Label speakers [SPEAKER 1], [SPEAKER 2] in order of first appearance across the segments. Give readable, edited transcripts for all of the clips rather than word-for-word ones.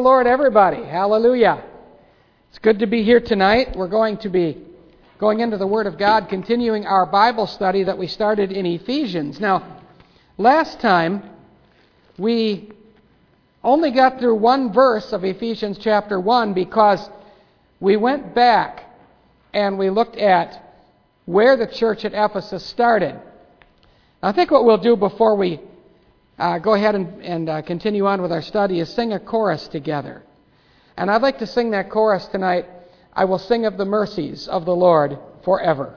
[SPEAKER 1] Lord, everybody. Hallelujah. It's good to be here tonight. We're going to be going into the Word of God, continuing our Bible study that we started in Ephesians. Now, last time we only got through one verse of Ephesians chapter 1 because we went back and we looked at where the church at Ephesus started. I think what we'll do before we go ahead and continue on with our study is sing a chorus together. And I'd like to sing that chorus tonight. I will sing of the mercies of the Lord forever.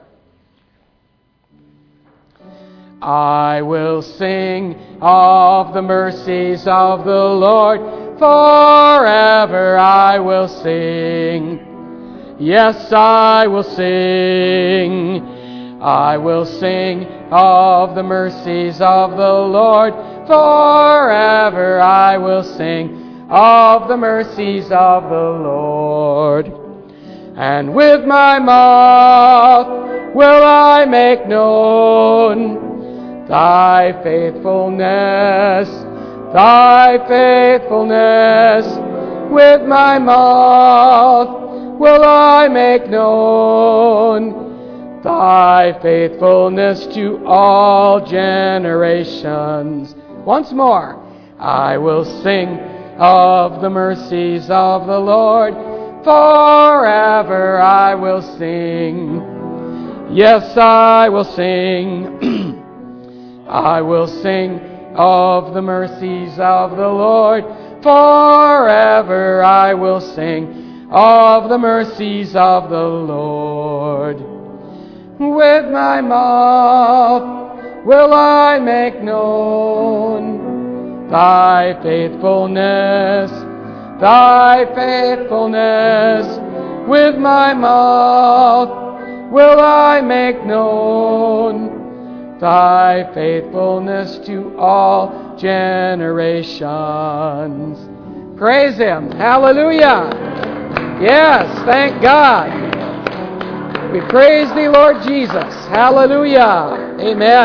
[SPEAKER 1] I will sing of the mercies of the Lord forever. I will sing. Yes, I will sing. I will sing of the mercies of the Lord forever. I will sing of the mercies of the Lord. And with my mouth will I make known thy faithfulness, thy faithfulness. With my mouth will I make known thy faithfulness to all generations. Once more, I will sing of the mercies of the Lord forever. I will sing. Yes, I will sing. I will sing of the mercies of the Lord forever. I will sing of the mercies of the Lord. With my mouth will I make known thy faithfulness, thy faithfulness. With my mouth will I make known thy faithfulness to all generations. Praise Him. Hallelujah. Yes, thank God. We praise Thee, Lord Jesus. Hallelujah.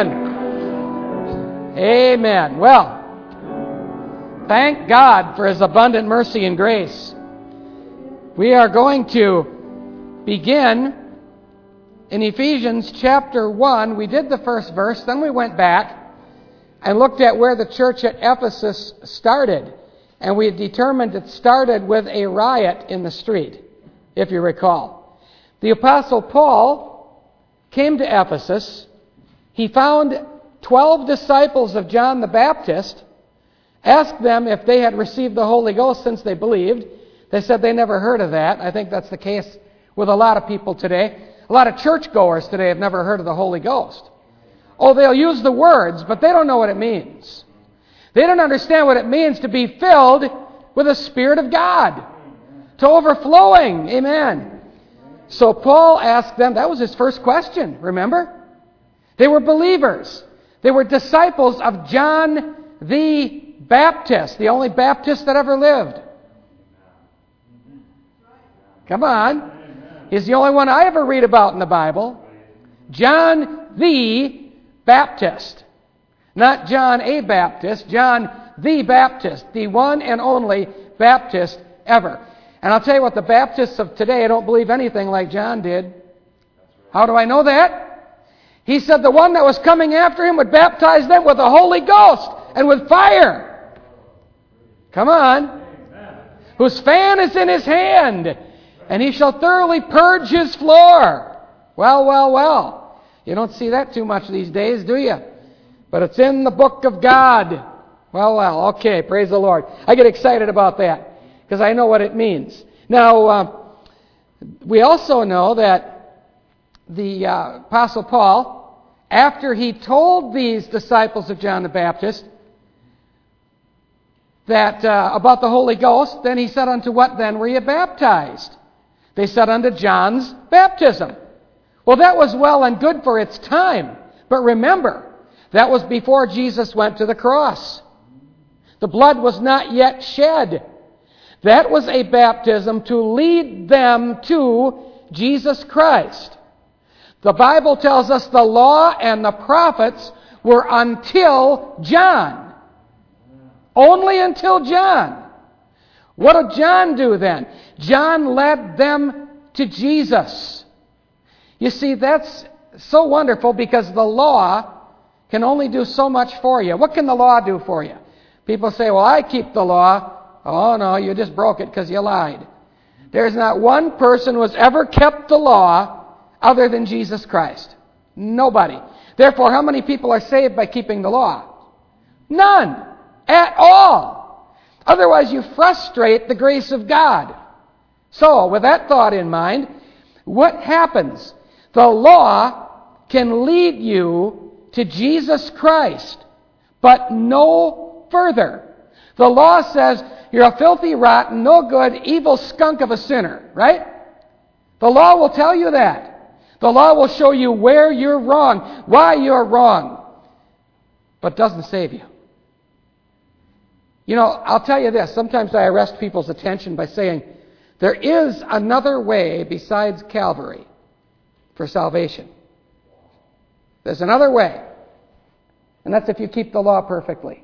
[SPEAKER 1] Amen. Amen. Well, thank God for His abundant mercy and grace. We are going to begin in Ephesians chapter 1. We did the first verse, then we went back and looked at where the church at Ephesus started. And we had determined it started with a riot in the street, if you recall. The Apostle Paul came to Ephesus. He found 12 disciples of John the Baptist, asked them if they had received the Holy Ghost since they believed. They said they never heard of that. I think that's the case with a lot of people today. A lot of churchgoers today have never heard of the Holy Ghost. Oh, they'll use the words, but they don't know what it means. They don't understand what it means to be filled with the Spirit of God, to overflowing. Amen. So Paul asked them, that was his first question, remember? They were believers. They were disciples of John the Baptist, the only Baptist that ever lived. Come on. He's the only one I ever read about in the Bible. John the Baptist. Not John a Baptist, John the Baptist, the one and only Baptist ever. And I'll tell you what, the Baptists of today don't believe anything like John did. How do I know that? He said the one that was coming after him would baptize them with the Holy Ghost and with fire. Come on. Whose fan is in his hand, and he shall thoroughly purge his floor. Well, well, well. You don't see that too much these days, do you? But it's in the book of God. Well, well, okay, praise the Lord. I get excited about that because I know what it means. Now, we also know that the Apostle Paul, after he told these disciples of John the Baptist that about the Holy Ghost, then he said, unto what then were you baptized? They said, unto John's baptism. Well, that was well and good for its time. But remember, that was before Jesus went to the cross. The blood was not yet shed. That was a baptism to lead them to Jesus Christ. The Bible tells us the law and the prophets were until John. Only until John. What did John do then? John led them to Jesus. You see, that's so wonderful because the law can only do so much for you. What can the law do for you? People say, well, I keep the law. Oh, no, you just broke it because you lied. There's not one person who has ever kept the law other than Jesus Christ. Nobody. Therefore, how many people are saved by keeping the law? None. At all. Otherwise, you frustrate the grace of God. So, with that thought in mind, what happens? The law can lead you to Jesus Christ, but no further. The law says, you're a filthy, rotten, no good, evil skunk of a sinner, right? The law will tell you that. The law will show you where you're wrong, why you're wrong, but doesn't save you. You know, I'll tell you this. Sometimes I arrest people's attention by saying, there is another way besides Calvary for salvation. There's another way. And that's if you keep the law perfectly.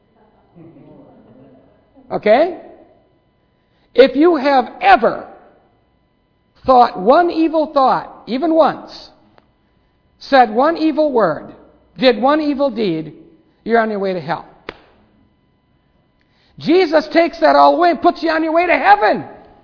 [SPEAKER 1] Okay? If you have ever thought one evil thought, even once, said one evil word, did one evil deed, you're on your way to hell. Jesus takes that all away and puts you on your way to heaven.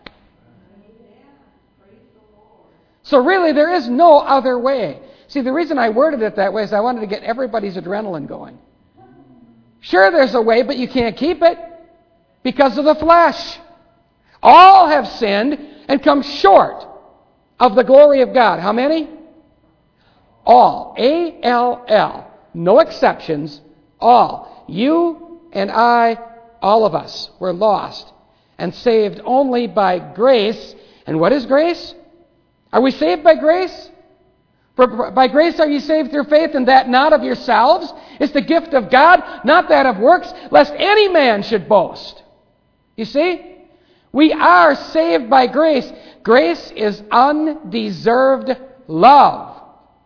[SPEAKER 1] So really, there is no other way. See, the reason I worded it that way is I wanted to get everybody's adrenaline going. Sure, there's a way, but you can't keep it because of the flesh. All have sinned and come short of the glory of God. How many? All. A-L-L. No exceptions. All. You and I, all of us, were lost and saved only by grace. And what is grace? Are we saved by grace? For by grace are you saved through faith, and that not of yourselves. It's the gift of God, not that of works, lest any man should boast. You see? We are saved by grace. Grace is undeserved love.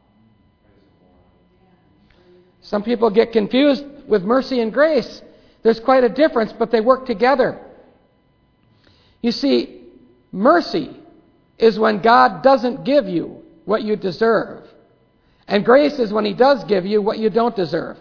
[SPEAKER 1] Some people get confused with mercy and grace. There's quite a difference, but they work together. You see, mercy is when God doesn't give you what you deserve. And grace is when He does give you what you don't deserve.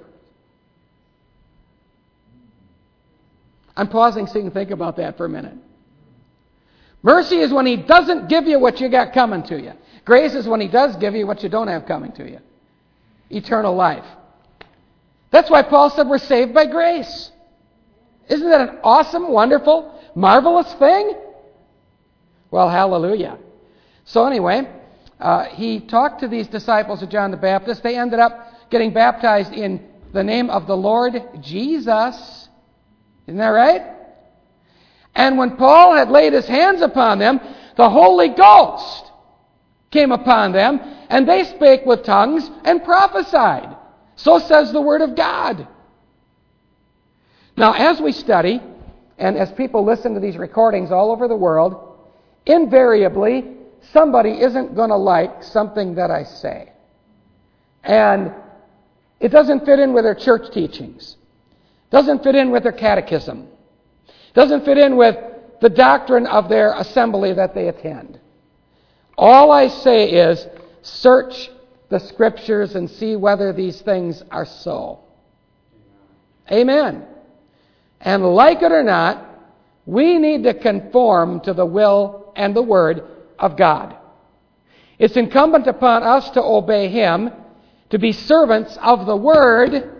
[SPEAKER 1] I'm pausing so you can think about that for a minute. Mercy is when He doesn't give you what you got coming to you. Grace is when He does give you what you don't have coming to you. Eternal life. That's why Paul said we're saved by grace. Isn't that an awesome, wonderful, marvelous thing? Well, hallelujah. So anyway, he talked to these disciples of John the Baptist. They ended up getting baptized in the name of the Lord Jesus. Isn't that right? And when Paul had laid his hands upon them, the Holy Ghost came upon them, and they spake with tongues and prophesied. So says the Word of God. Now, as we study, and as people listen to these recordings all over the world, invariably, somebody isn't going to like something that I say. And it doesn't fit in with their church teachings. Doesn't fit in with their catechism. Doesn't fit in with the doctrine of their assembly that they attend. All I say is, search the Scriptures and see whether these things are so. Amen. And like it or not, we need to conform to the will and the Word of God. It's incumbent upon us to obey Him, to be servants of the Word,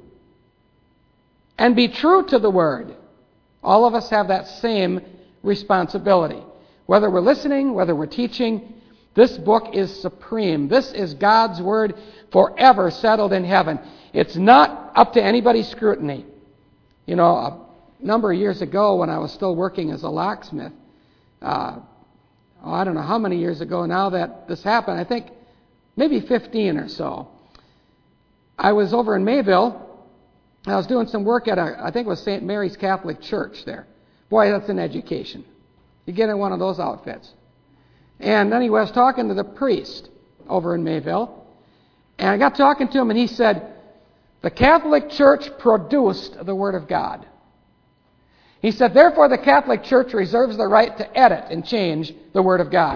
[SPEAKER 1] and be true to the Word. All of us have that same responsibility. Whether we're listening, whether we're teaching, this book is supreme. This is God's Word forever settled in heaven. It's not up to anybody's scrutiny. You know, a number of years ago when I was still working as a locksmith, I don't know how many years ago now that this happened, I think maybe 15 or so. I was over in Mayville, and I was doing some work at I think it was St. Mary's Catholic Church there. Boy, that's an education. You get in one of those outfits. And anyway, I was talking to the priest over in Mayville, and I got talking to him, and he said, the Catholic Church produced the Word of God. He said, therefore the Catholic Church reserves the right to edit and change the Word of God.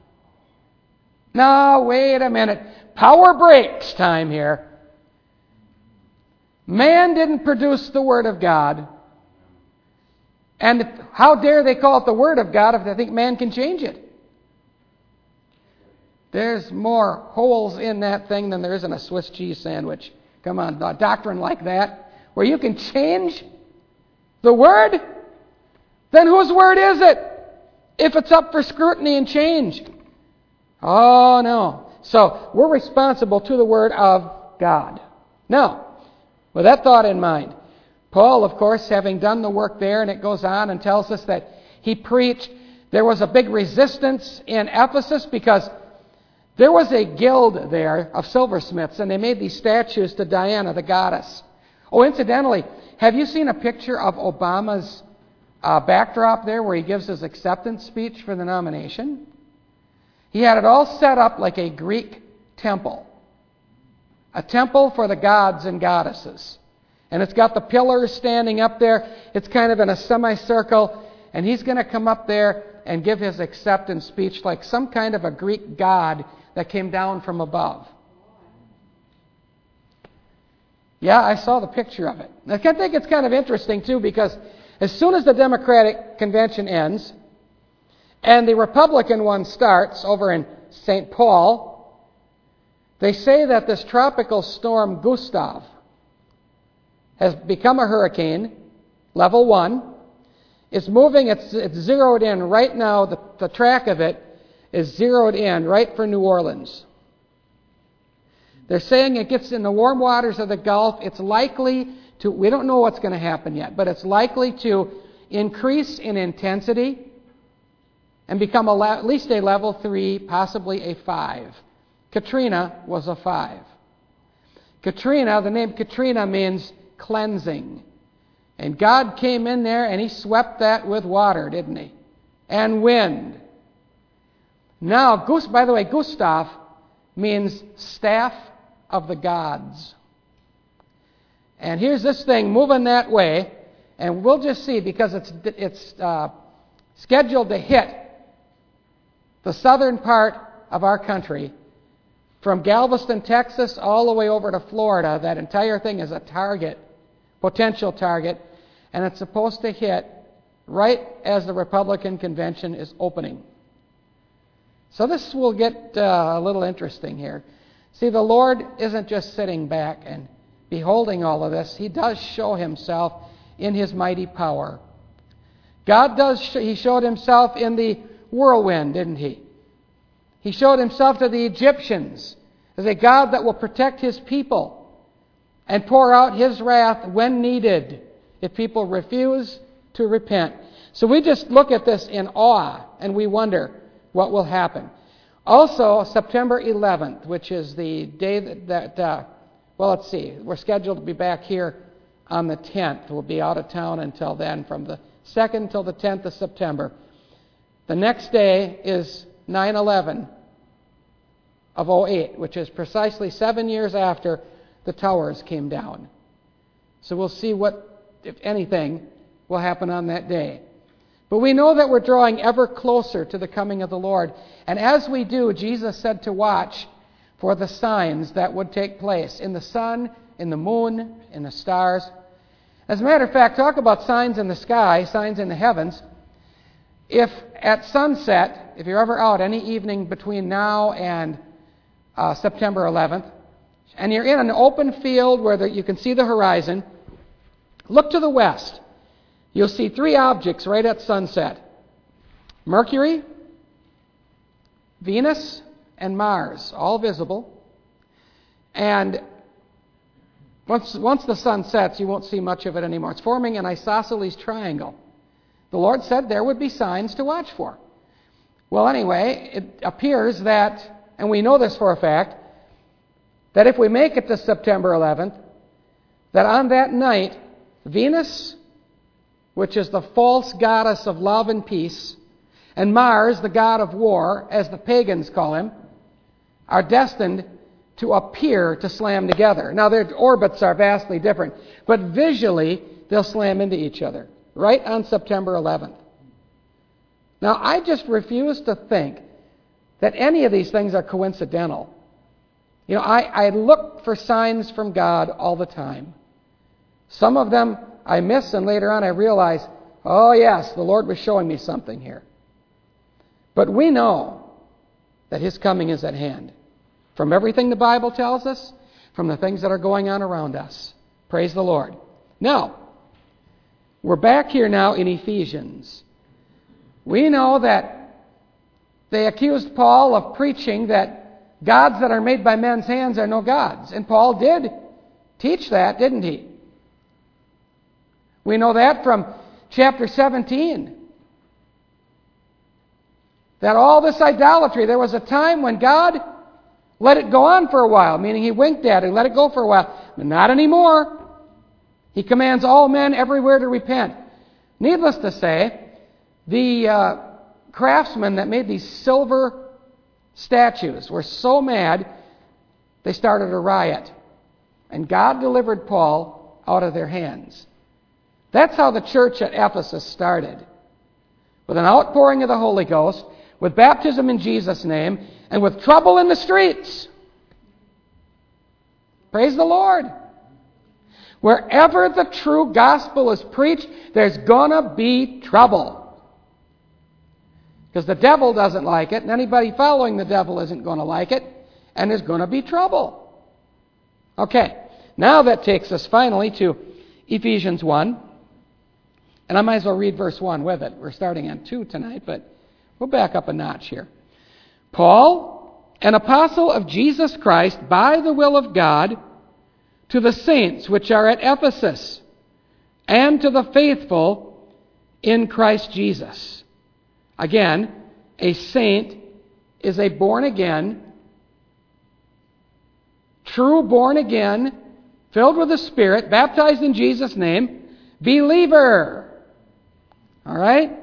[SPEAKER 1] Now, wait a minute. Power breaks time here. Man didn't produce the Word of God. And how dare they call it the Word of God if they think man can change it? There's more holes in that thing than there is in a Swiss cheese sandwich. Come on, a doctrine like that, where you can change the Word? Then whose Word is it if it's up for scrutiny and change? Oh, no. So, we're responsible to the Word of God. Now, with that thought in mind, Paul, of course, having done the work there, and it goes on and tells us that he preached. There was a big resistance in Ephesus because there was a guild there of silversmiths, and they made these statues to Diana, the goddess. Oh, incidentally, have you seen a picture of Obama's backdrop there where he gives his acceptance speech for the nomination? He had it all set up like a Greek temple. A temple for the gods and goddesses. And it's got the pillars standing up there. It's kind of in a semicircle. And he's going to come up there and give his acceptance speech like some kind of a Greek god that came down from above. Yeah, I saw the picture of it. I think it's kind of interesting, too, because as soon as the Democratic convention ends and the Republican one starts over in St. Paul, they say that this tropical storm Gustav has become a hurricane, level 1. It's moving, it's zeroed in right now. The track of it is zeroed in right for New Orleans. They're saying it gets in the warm waters of the Gulf. It's likely to, we don't know what's going to happen yet, but it's likely to increase in intensity and become at least a level 3, possibly a 5. Katrina was a 5. Katrina, the name Katrina means cleansing. And God came in there and He swept that with water, didn't He? And wind. Now, by the way, Gustav means staff of the gods. And here's this thing moving that way, and we'll just see, because it's scheduled to hit the southern part of our country, from Galveston, Texas, all the way over to Florida. That entire thing is a target, potential target, and it's supposed to hit right as the Republican convention is opening. So this will get a little interesting here. See, the Lord isn't just sitting back and beholding all of this. He does show Himself in His mighty power. He showed Himself in the whirlwind, didn't He? He showed Himself to the Egyptians as a God that will protect His people and pour out His wrath when needed if people refuse to repent. So we just look at this in awe and we wonder what will happen. Also, September 11th, which is the day well, let's see, we're scheduled to be back here on the 10th. We'll be out of town until then, from the 2nd till the 10th of September. The next day is 9/11 of 2008, which is precisely 7 years after the towers came down. So we'll see what, if anything, will happen on that day. But we know that we're drawing ever closer to the coming of the Lord. And as we do, Jesus said to watch for the signs that would take place in the sun, in the moon, in the stars. As a matter of fact, talk about signs in the sky, signs in the heavens. If at sunset, if you're ever out any evening between now and September 11th, and you're in an open field where you can see the horizon, look to the west. You'll see 3 objects right at sunset: Mercury, Venus, and Mars, all visible. And once the sun sets, you won't see much of it anymore. It's forming an isosceles triangle. The Lord said there would be signs to watch for. Well, anyway, it appears that, and we know this for a fact, that if we make it to September 11th, that on that night, Venus, which is the false goddess of love and peace, and Mars, the god of war, as the pagans call him, are destined to appear to slam together. Now, their orbits are vastly different, but visually, they'll slam into each other. right on September 11th. Now, I just refuse to think that any of these things are coincidental. You know, I look for signs from God all the time. Some of them I miss, and later on I realize, oh yes, the Lord was showing me something here. But we know that His coming is at hand. From everything the Bible tells us, from the things that are going on around us. Praise the Lord. Now, we're back here now in Ephesians. We know that they accused Paul of preaching that gods that are made by men's hands are no gods. And Paul did teach that, didn't he? We know that from chapter 17. That all this idolatry, there was a time when God let it go on for a while, meaning He winked at it and let it go for a while. But not anymore. He commands all men everywhere to repent. Needless to say, the craftsmen that made these silver statues were so mad, they started a riot. And God delivered Paul out of their hands. That's how the church at Ephesus started. With an outpouring of the Holy Ghost, with baptism in Jesus' name, and with trouble in the streets. Praise the Lord. Wherever the true gospel is preached, there's going to be trouble. Because the devil doesn't like it, and anybody following the devil isn't going to like it, and there's going to be trouble. Okay, now that takes us finally to Ephesians 1. And I might as well read verse 1 with it. We're starting on 2 tonight, but we'll back up a notch here. Paul, an apostle of Jesus Christ, by the will of God, to the saints which are at Ephesus, and to the faithful in Christ Jesus. Again, a saint is a born-again, true born-again, filled with the Spirit, baptized in Jesus' name, believer. All right?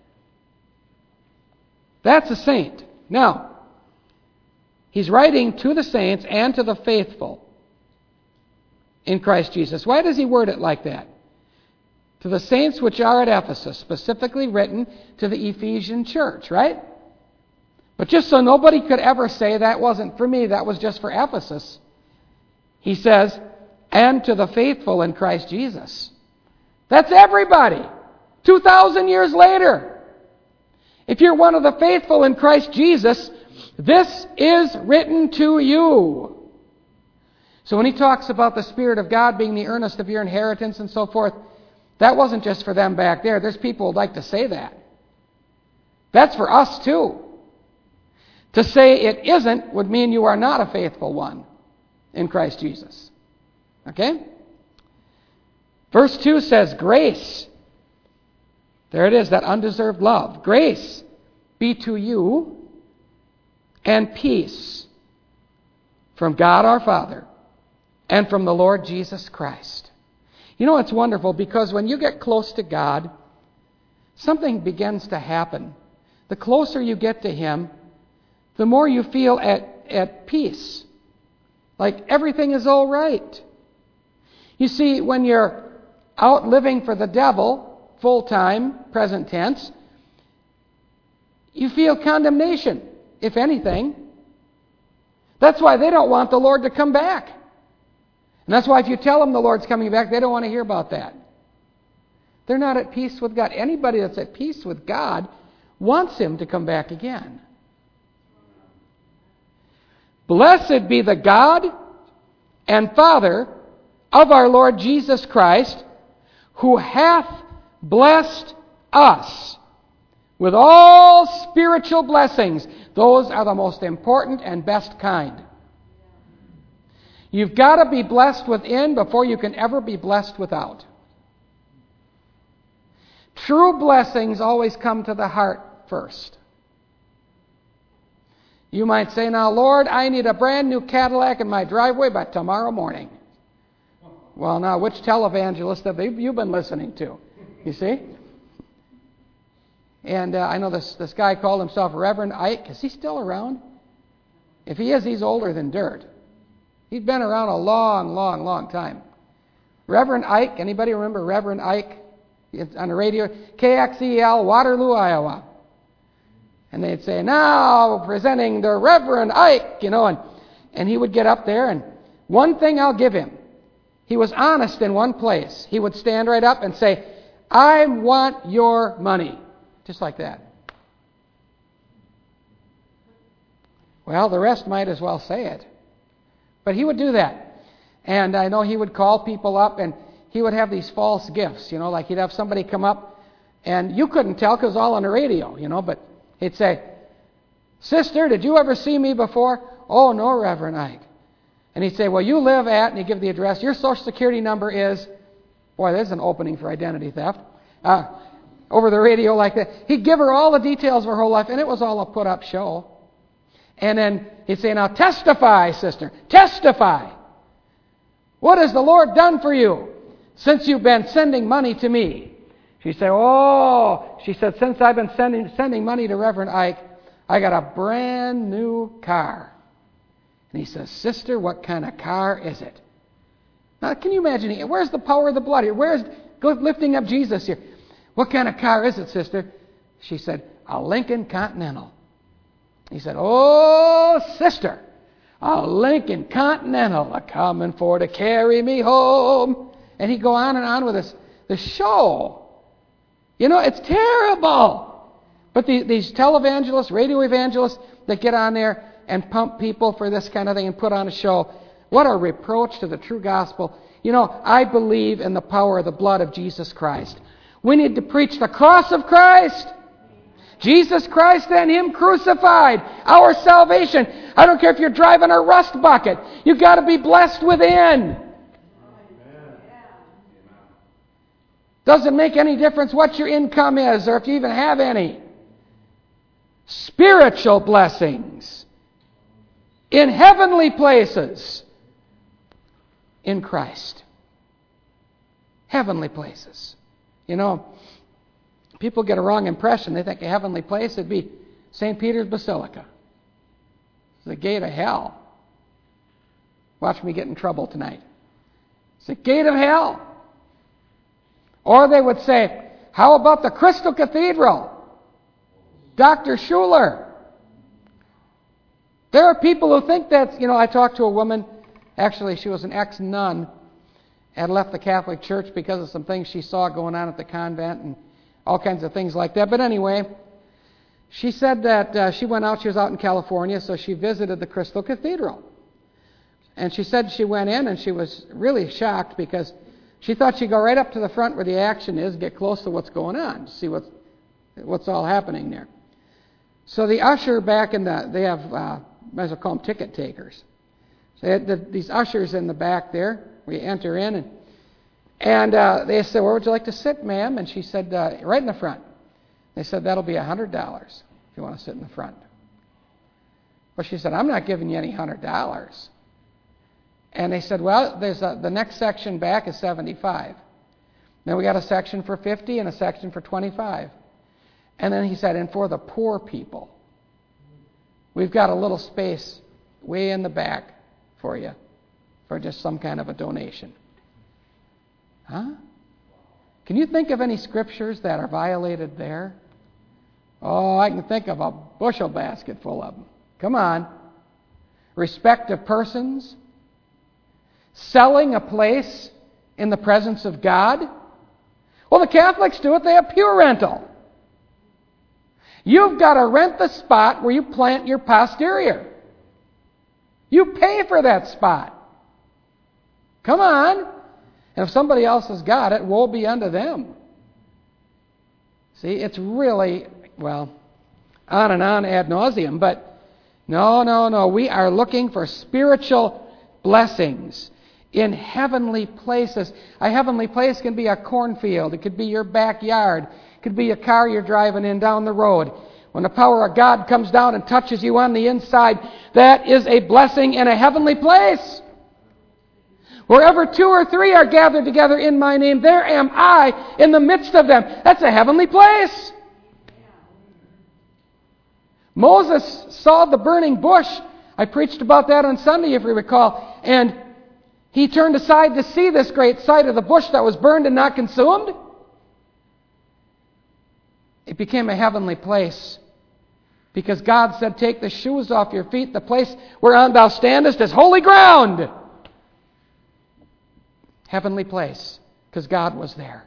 [SPEAKER 1] That's a saint. Now, he's writing to the saints and to the faithful in Christ Jesus. Why does he word it like that? To the saints which are at Ephesus, specifically written to the Ephesian church, right? But just so nobody could ever say that wasn't for me, that was just for Ephesus, he says, and to the faithful in Christ Jesus. That's everybody. 2,000 years later. If you're one of the faithful in Christ Jesus, this is written to you. So when he talks about the Spirit of God being the earnest of your inheritance and so forth, that wasn't just for them back there. There's people who'd like to say that. That's for us too. To say it isn't would mean you are not a faithful one in Christ Jesus. Okay? Verse 2 says, grace. There it is, that undeserved love. Grace be to you and peace from God our Father and from the Lord Jesus Christ. You know, it's wonderful because when you get close to God, something begins to happen. The closer you get to Him, the more you feel at peace. Like everything is all right. You see, when you're out living for the devil, full-time, present tense, you feel condemnation, if anything. That's why they don't want the Lord to come back. And that's why if you tell them the Lord's coming back, they don't want to hear about that. They're not at peace with God. Anybody that's at peace with God wants Him to come back again. Blessed be the God and Father of our Lord Jesus Christ, who hath blessed us with all spiritual blessings. Those are the most important and best kind. You've got to be blessed within before you can ever be blessed without. True blessings always come to the heart first. You might say, now, Lord, I need a brand new Cadillac in my driveway by tomorrow morning. Well, now, which televangelist have you been listening to? You see? And I know this guy called himself Reverend Ike. Is he still around? If he is, he's older than dirt. He's been around a long, long, long time. Reverend Ike, anybody remember Reverend Ike? It's on the radio, KXEL, Waterloo, Iowa. And they'd say, now presenting the Reverend Ike, and he would get up there, and one thing I'll give him, he was honest in one place. He would stand right up and say, I want your money. Just like that. Well, the rest might as well say it. But he would do that. And I know he would call people up, and he would have these false gifts, like he'd have somebody come up, and you couldn't tell because it was all on the radio, but he'd say, Sister, did you ever see me before? Oh, no, Reverend Ike. And he'd say, well, you live at, and he'd give the address, your Social Security number is, boy, there's an opening for identity theft, over the radio like that. He'd give her all the details of her whole life, and it was all a put-up show. And then he'd say, now testify, sister, testify. What has the Lord done for you since you've been sending money to me? She said, since I've been sending money to Reverend Ike, I got a brand new car. And he says, Sister, what kind of car is it? Now, can you imagine? Where's the power of the blood here? Where's lifting up Jesus here? What kind of car is it, sister? She said, a Lincoln Continental. He said, oh, sister, a Lincoln Continental a-coming for to carry me home. And he'd go on and on with the show. It's terrible. But these televangelists, radio evangelists that get on there and pump people for this kind of thing and put on a show, what a reproach to the true gospel. I believe in the power of the blood of Jesus Christ. We need to preach the cross of Christ. Jesus Christ and Him crucified. Our salvation. I don't care if you're driving a rust bucket. You've got to be blessed within. Doesn't make any difference what your income is or if you even have any. Spiritual blessings in heavenly places in Christ. Heavenly places. People get a wrong impression. They think a heavenly place would be St. Peter's Basilica. It's the gate of hell. Watch me get in trouble tonight. It's the gate of hell. Or they would say, how about the Crystal Cathedral? Dr. Schuller. There are people who think that's, I talked to a woman, actually she was an ex-nun, had left the Catholic Church because of some things she saw going on at the convent and all kinds of things like that. But anyway, she said that she was out in California, so she visited the Crystal Cathedral. And she said she went in and she was really shocked because she thought she'd go right up to the front where the action is, get close to what's going on, see what's all happening there. So the usher back in they have, might as well call them ticket takers. So they had these ushers in the back there. We enter in, and they said, where would you like to sit, ma'am? And she said, right in the front. They said, that'll be $100 if you want to sit in the front. Well, she said, I'm not giving you any $100. And they said, well, there's the next section back is $75. Then we got a section for $50 and a section for $25. And then he said, and for the poor people, we've got a little space way in the back for you for just some kind of a donation. Huh? Can you think of any scriptures that are violated there? Oh, I can think of a bushel basket full of them. Come on. Respect of persons. Selling a place in the presence of God. Well, the Catholics do it. They have pure rental. You've got to rent the spot where you plant your posterior. You pay for that spot. Come on. And if somebody else has got it, woe be unto them. See, it's really, on and on ad nauseum. But no. We are looking for spiritual blessings in heavenly places. A heavenly place can be a cornfield. It could be your backyard. It could be a car you're driving in down the road. When the power of God comes down and touches you on the inside, that is a blessing in a heavenly place. Wherever 2 or 3 are gathered together in my name, there am I in the midst of them. That's a heavenly place. Moses saw the burning bush. I preached about that on Sunday, if you recall. And he turned aside to see this great sight of the bush that was burned and not consumed. It became a heavenly place. Because God said, take the shoes off your feet. The place whereon thou standest is holy ground. Heavenly place. Because God was there.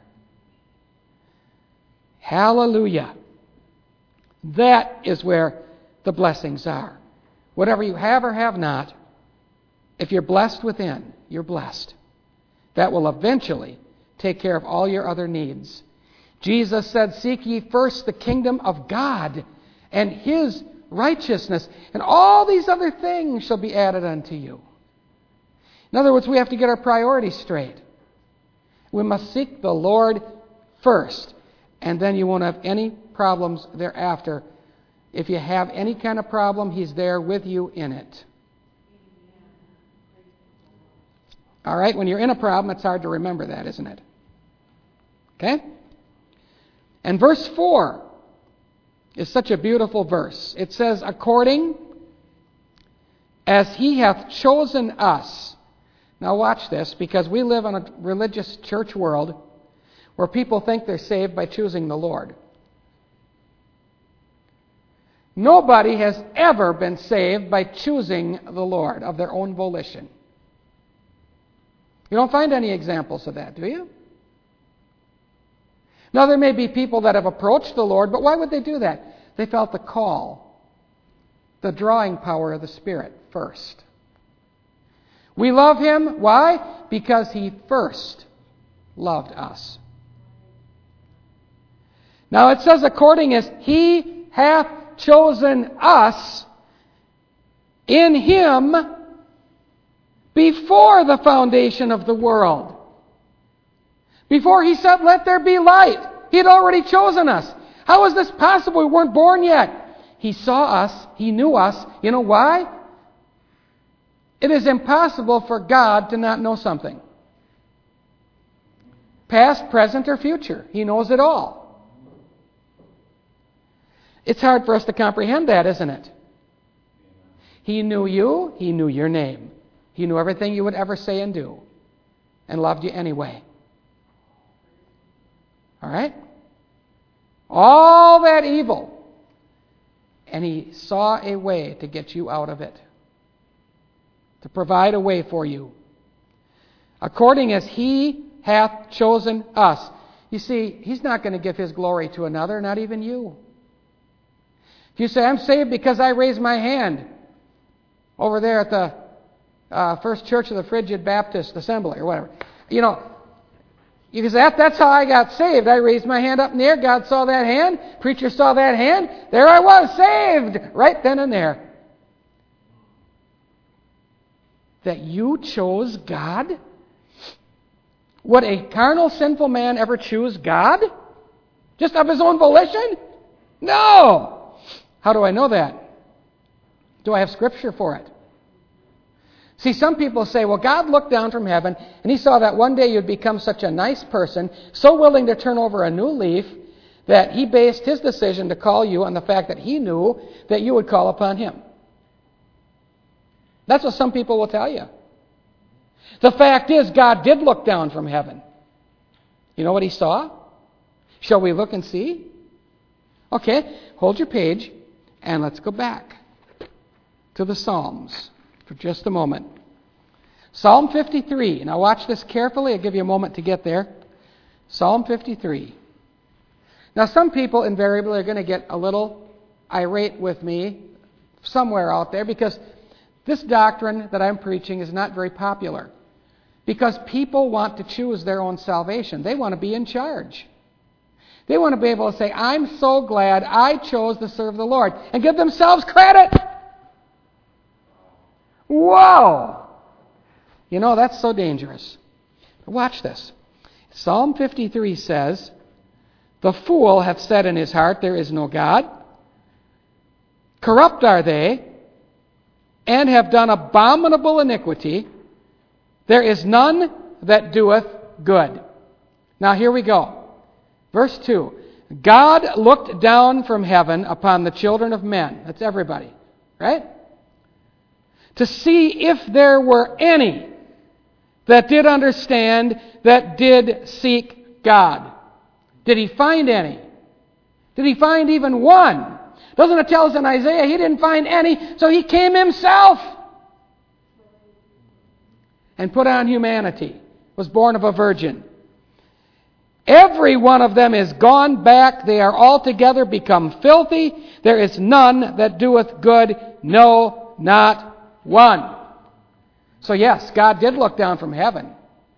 [SPEAKER 1] Hallelujah. That is where the blessings are. Whatever you have or have not, if you're blessed within, you're blessed. That will eventually take care of all your other needs. Jesus said, seek ye first the kingdom of God and His righteousness, and all these other things shall be added unto you. In other words, we have to get our priorities straight. We must seek the Lord first, and then you won't have any problems thereafter. If you have any kind of problem, He's there with you in it. All right, when you're in a problem, it's hard to remember that, isn't it? Okay? And verse 4 is such a beautiful verse. It says, according as He hath chosen us. Now watch this, because we live in a religious church world where people think they're saved by choosing the Lord. Nobody has ever been saved by choosing the Lord of their own volition. You don't find any examples of that, do you? Now, there may be people that have approached the Lord, but why would they do that? They felt the call, the drawing power of the Spirit first. We love Him. Why? Because He first loved us. Now, it says, according as He hath chosen us in Him before the foundation of the world. Before He said, let there be light, He had already chosen us. How is this possible? We weren't born yet. He saw us. He knew us. You know why? It is impossible for God to not know something. Past, present, or future. He knows it all. It's hard for us to comprehend that, isn't it? He knew you. He knew your name. He knew everything you would ever say and do. And loved you anyway. All right? All that evil. And He saw a way to get you out of it. To provide a way for you. According as He hath chosen us. You see, He's not going to give His glory to another, not even you. If you say, I'm saved because I raised my hand over there at the First Church of the Frigid Baptist Assembly or whatever. You know, you can say, that's how I got saved. I raised my hand up in the air. God saw that hand. Preacher saw that hand. There I was, saved. Right then and there. That you chose God? Would a carnal, sinful man ever choose God? Just of his own volition? No! How do I know that? Do I have Scripture for it? See, some people say, well, God looked down from heaven and He saw that one day you'd become such a nice person, so willing to turn over a new leaf, that He based His decision to call you on the fact that He knew that you would call upon Him. That's what some people will tell you. The fact is, God did look down from heaven. You know what He saw? Shall we look and see? Okay, hold your page and let's go back to the Psalms for just a moment. Psalm 53. Now watch this carefully. I'll give you a moment to get there. Psalm 53. Now some people invariably are going to get a little irate with me somewhere out there because this doctrine that I'm preaching is not very popular. Because people want to choose their own salvation. They want to be in charge. They want to be able to say, I'm so glad I chose to serve the Lord. And give themselves credit. Whoa! You know, that's so dangerous. Watch this. Psalm 53 says, the fool hath said in his heart, there is no God. Corrupt are they, and have done abominable iniquity. There is none that doeth good. Now here we go. Verse 2. God looked down from heaven upon the children of men. That's everybody, right? To see if there were any that did understand, that did seek God. Did He find any? Did he find even one? Doesn't it tell us in Isaiah he didn't find any, so he came himself and put on humanity, was born of a virgin. Every one of them is gone back. They are altogether become filthy. There is none that doeth good, no, not one. So yes, God did look down from heaven.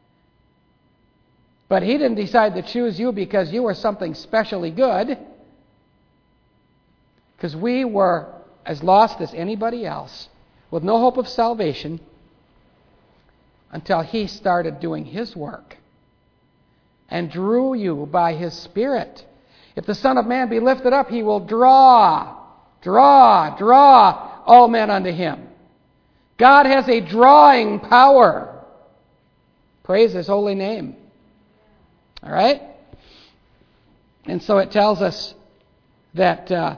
[SPEAKER 1] But he didn't decide to choose you because you were something specially good. Because we were as lost as anybody else, with no hope of salvation, until he started doing his work and drew you by his Spirit. If the Son of Man be lifted up, he will draw all men unto him. God has a drawing power. Praise his holy name. All right? And so it tells us that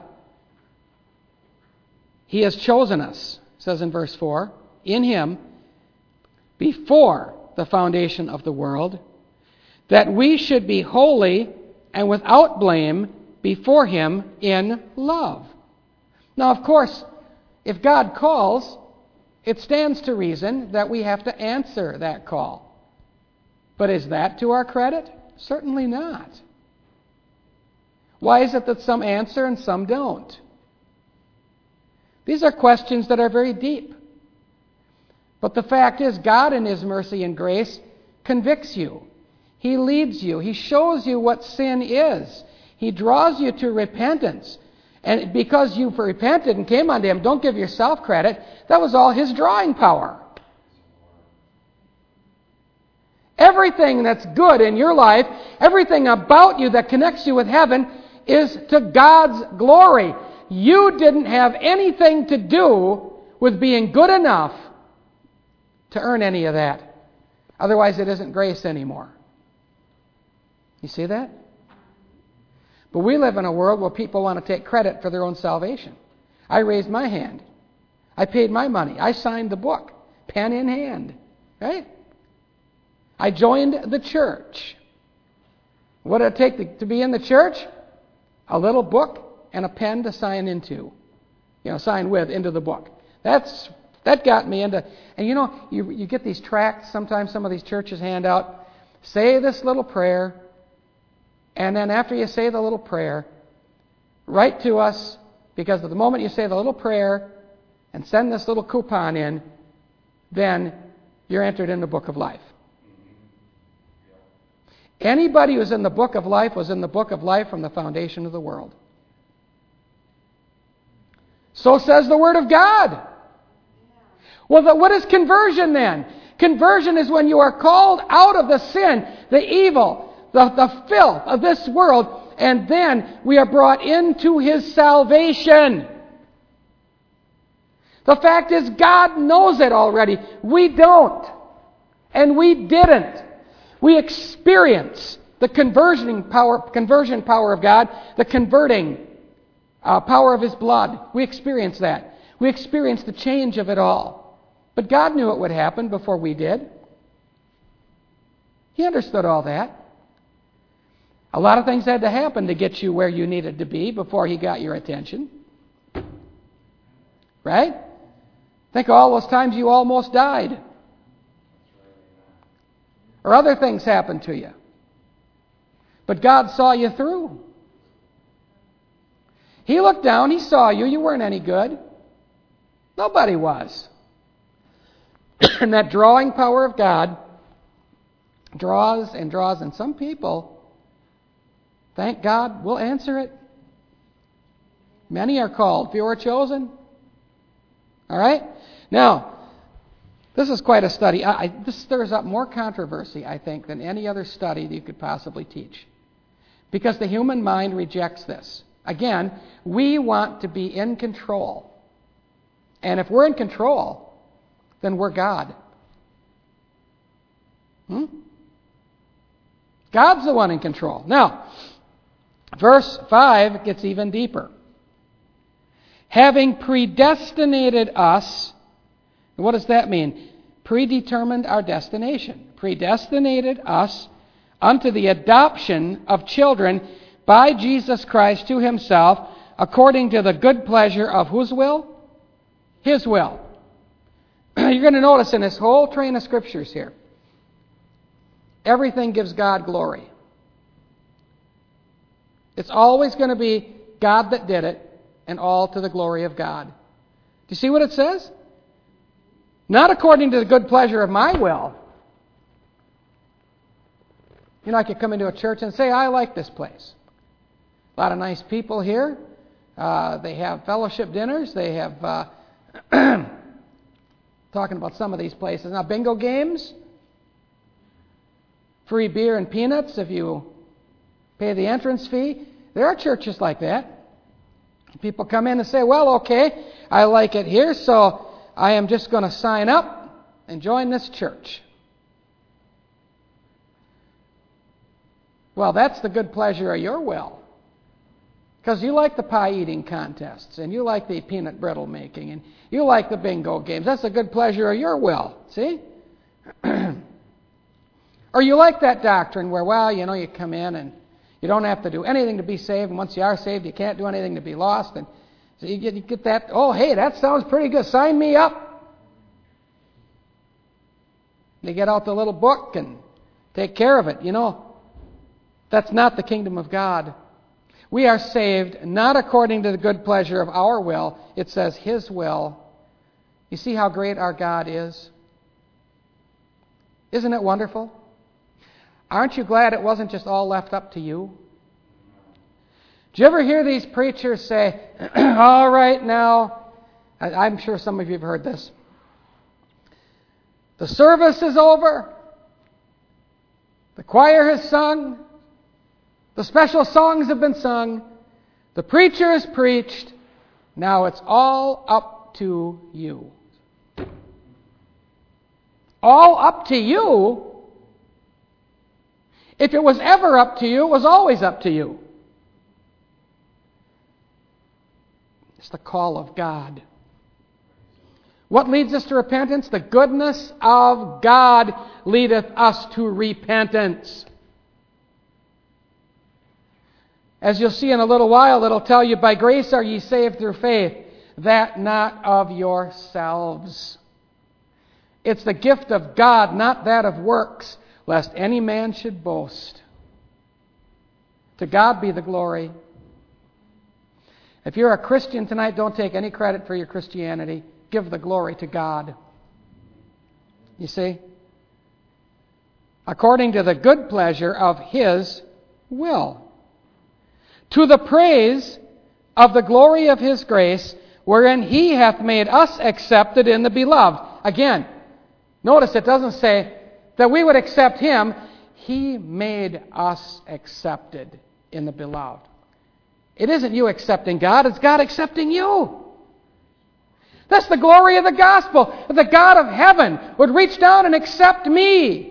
[SPEAKER 1] he has chosen us, it says in verse 4, in him before the foundation of the world, that we should be holy and without blame before him in love. Now, of course, if God calls, it stands to reason that we have to answer that call. But is that to our credit? Certainly not. Why is it that some answer and some don't? These are questions that are very deep. But the fact is, God in his mercy and grace convicts you. He leads you. He shows you what sin is. He draws you to repentance. And because you've repented and came unto him, don't give yourself credit. That was all his drawing power. Everything that's good in your life, everything about you that connects you with heaven, is to God's glory. You didn't have anything to do with being good enough to earn any of that. Otherwise, it isn't grace anymore. You see that? But we live in a world where people want to take credit for their own salvation. I raised my hand. I paid my money. I signed the book, pen in hand. Right? I joined the church. What did it take to be in the church? A little book and a pen to sign into. Sign with into the book. That got me into... And you get these tracts, sometimes some of these churches hand out, say this little prayer, and then after you say the little prayer, write to us, because at the moment you say the little prayer and send this little coupon in, then you're entered in the book of life. Anybody who's in the book of life was in the book of life from the foundation of the world. So says the Word of God. Well, what is conversion then? Conversion is when you are called out of the sin, the evil, the filth of this world, and then we are brought into his salvation. The fact is, God knows it already. We don't. And we didn't. We experience the conversion power of God, the converting power of his blood. We experience that. We experience the change of it all. But God knew it would happen before we did. He understood all that. A lot of things had to happen to get you where you needed to be before he got your attention. Right? Think of all those times you almost died. Or other things happened to you. But God saw you through. He looked down, he saw you, you weren't any good. Nobody was. And that drawing power of God draws and draws, and some people, thank God, will answer it. Many are called, few are chosen. All right? Now, this is quite a study. This stirs up more controversy, I think, than any other study that you could possibly teach. Because the human mind rejects this. Again, we want to be in control. And if we're in control, then we're God. God's the one in control. Now, verse 5 gets even deeper. Having predestinated us, what does that mean? Predetermined our destination. Predestinated us unto the adoption of children by Jesus Christ to himself, according to the good pleasure of whose will? His will. You're going to notice in this whole train of scriptures here, everything gives God glory. It's always going to be God that did it, and all to the glory of God. Do you see what it says? Not according to the good pleasure of my will. You know, I could come into a church and say, I like this place. A lot of nice people here. They have fellowship dinners. They have, talking about some of these places. Now, bingo games. Free beer and peanuts if you pay the entrance fee. There are churches like that. People come in and say, well, okay, I like it here, so I am just going to sign up and join this church. Well, that's the good pleasure of your will. Because you like the pie eating contests, and you like the peanut brittle making, and you like the bingo games. That's the good pleasure of your will, see? Or you like that doctrine where, well, you know, you come in and you don't have to do anything to be saved, and once you are saved, you can't do anything to be lost. And so you get that, oh, hey, that sounds pretty good. Sign me up. They get out the little book and take care of it. You know, that's not the kingdom of God. We are saved not according to the good pleasure of our will. It says his will. You see how great our God is? Isn't it wonderful? Aren't you glad it wasn't just all left up to you? Do you ever hear these preachers say, all right now, I'm sure some of you have heard this. The service is over. The choir has sung. The special songs have been sung. The preacher has preached. Now it's all up to you. All up to you? If it was ever up to you, it was always up to you. It's the call of God. What leads us to repentance? The goodness of God leadeth us to repentance. As you'll see in a little while, it'll tell you, by grace are ye saved through faith, that not of yourselves. It's the gift of God, not that of works, lest any man should boast. To God be the glory. If you're a Christian tonight, don't take any credit for your Christianity. Give the glory to God. You see? According to the good pleasure of his will. To the praise of the glory of his grace, wherein he hath made us accepted in the beloved. Again, notice it doesn't say that we would accept him. He made us accepted in the beloved. It isn't you accepting God, it's God accepting you. That's the glory of the gospel. The God of heaven would reach down and accept me.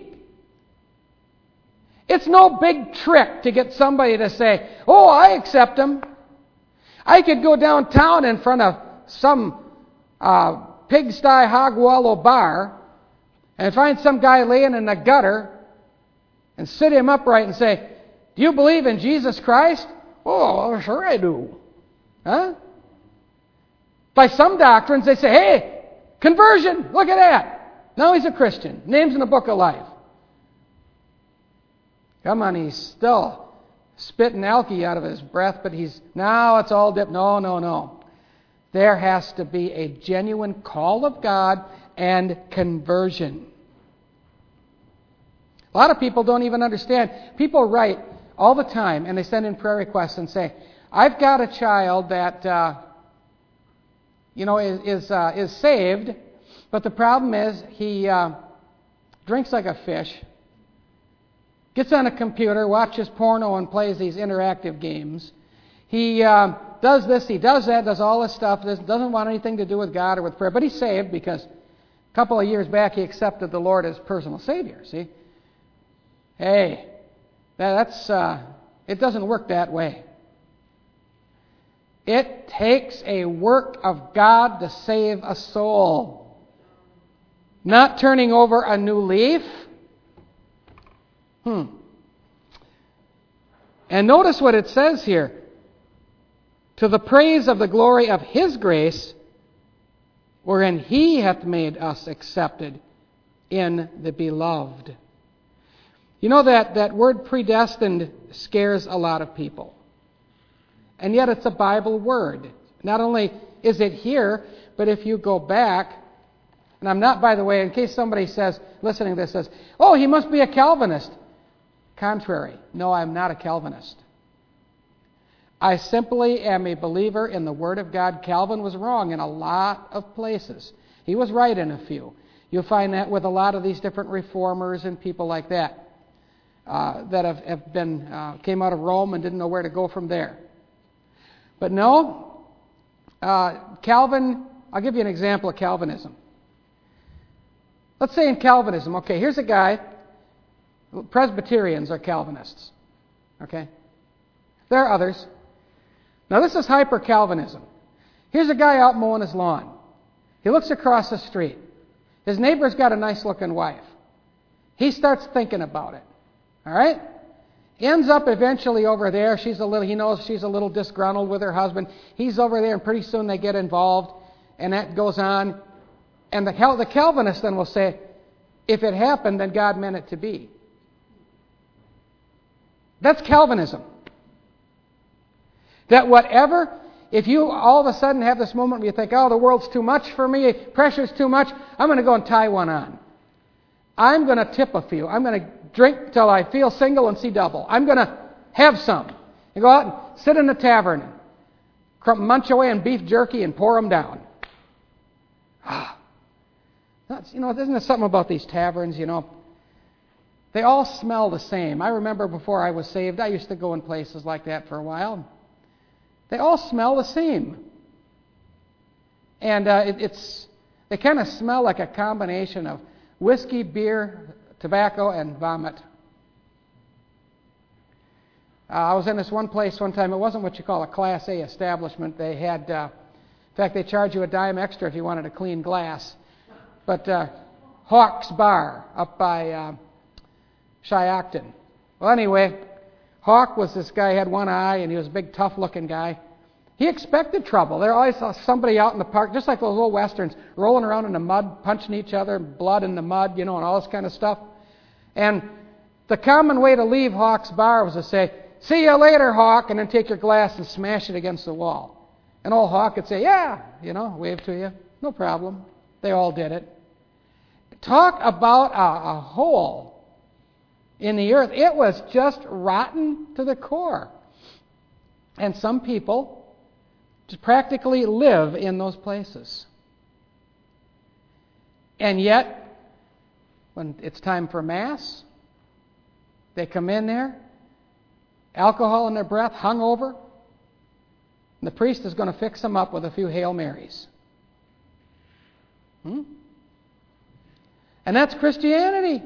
[SPEAKER 1] It's no big trick to get somebody to say, oh, I accept him. I could go downtown in front of some pigsty hog wallow bar and find some guy laying in the gutter and sit him upright and say, do you believe in Jesus Christ? Oh, sure I do. Huh? By some doctrines, they say, hey, conversion, look at that. Now he's a Christian. Name's in the book of life. Come on, he's still spitting alky out of his breath, but now it's all dip. No. There has to be a genuine call of God and conversion. A lot of people don't even understand. People write all the time, and they send in prayer requests and say, I've got a child that is saved, but the problem is he drinks like a fish, gets on a computer, watches porno, and plays these interactive games. He does this, he does that, does all this stuff, doesn't want anything to do with God or with prayer, but he's saved because a couple of years back he accepted the Lord as personal Savior, see? Hey, it doesn't work that way. It takes a work of God to save a soul. Not turning over a new leaf. And notice what it says here. To the praise of the glory of His grace, wherein He hath made us accepted in the Beloved. You know that word predestined scares a lot of people. And yet it's a Bible word. Not only is it here, but if you go back, and I'm not, by the way, in case somebody says, listening to this, says, oh, he must be a Calvinist. Contrary. No, I'm not a Calvinist. I simply am a believer in the Word of God. Calvin was wrong in a lot of places. He was right in a few. You'll find that with a lot of these different reformers and people like that that have been came out of Rome and didn't know where to go from there. But no, Calvin, I'll give you an example of Calvinism. Let's say in Calvinism, okay, here's a guy, Presbyterians are Calvinists, okay? There are others. Now this is hyper-Calvinism. Here's a guy out mowing his lawn. He looks across the street. His neighbor's got a nice-looking wife. He starts thinking about it, all right? Ends up eventually over there. He knows she's a little disgruntled with her husband. He's over there, and pretty soon they get involved, and that goes on. And the Calvinist then will say, if it happened, then God meant it to be. That's Calvinism. That whatever, if you all of a sudden have this moment where you think, oh, the world's too much for me, pressure's too much, I'm going to go and tie one on. I'm going to tip a few. I'm going to drink till I feel single and see double. I'm going to have some. And go out and sit in a tavern, munch away on beef jerky and pour them down. Isn't there something about these taverns, They all smell the same. I remember before I was saved, I used to go in places like that for a while. They all smell the same. And they kind of smell like a combination of whiskey, beer, tobacco, and vomit. I was in this one place one time. It wasn't what you call a Class A establishment. They had, in fact, they charge you a dime extra if you wanted a clean glass. But Hawk's Bar up by Shiocton. Well, anyway, Hawk was this guy, he had one eye, and he was a big, tough-looking guy. He expected trouble. There always saw somebody out in the park, just like those old westerns, rolling around in the mud, punching each other, blood in the mud, and all this kind of stuff. And the common way to leave Hawk's Bar was to say, see you later, Hawk, and then take your glass and smash it against the wall. And old Hawk would say, yeah, wave to you, no problem. They all did it. Talk about a hole in the earth. It was just rotten to the core. And some people just practically live in those places. And yet, when it's time for Mass, they come in there, alcohol in their breath, hungover, and the priest is going to fix them up with a few Hail Marys. And that's Christianity.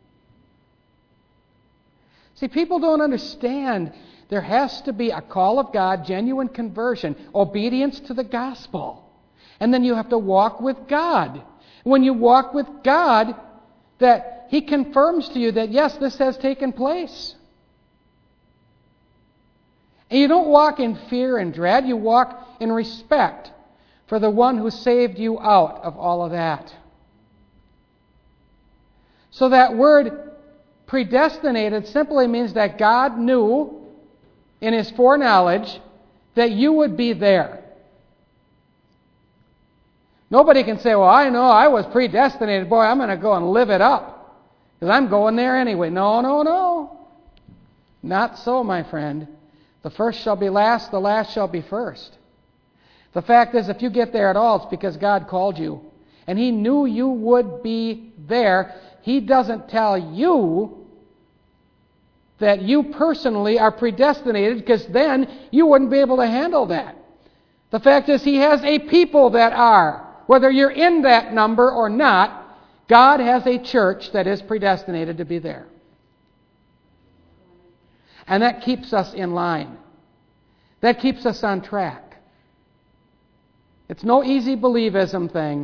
[SPEAKER 1] See, people don't understand. There has to be a call of God, genuine conversion, obedience to the gospel. And then you have to walk with God. When you walk with God, that He confirms to you that, yes, this has taken place. And you don't walk in fear and dread. You walk in respect for the one who saved you out of all of that. So that word predestinated simply means that God knew in His foreknowledge that you would be there. Nobody can say, well, I know I was predestinated. Boy, I'm going to go and live it up because I'm going there anyway. No. Not so, my friend. The first shall be last, the last shall be first. The fact is, if you get there at all, it's because God called you. And He knew you would be there. He doesn't tell you that you personally are predestinated, because then you wouldn't be able to handle that. The fact is, He has a people that are. Whether you're in that number or not, God has a church that is predestinated to be there. And that keeps us in line. That keeps us on track. It's no easy believism thing.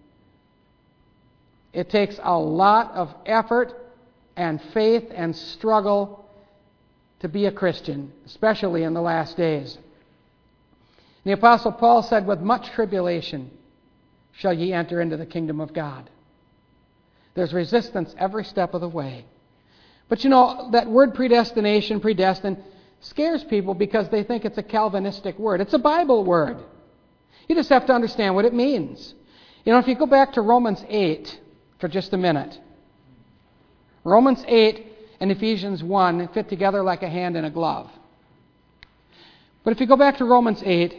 [SPEAKER 1] It takes a lot of effort and faith and struggle to be a Christian, especially in the last days. The Apostle Paul said, with much tribulation shall ye enter into the kingdom of God. There's resistance every step of the way. But that word predestination, predestined, scares people because they think it's a Calvinistic word. It's a Bible word. You just have to understand what it means. If you go back to Romans 8 for just a minute. Romans 8 and Ephesians 1 fit together like a hand in a glove. But if you go back to Romans 8,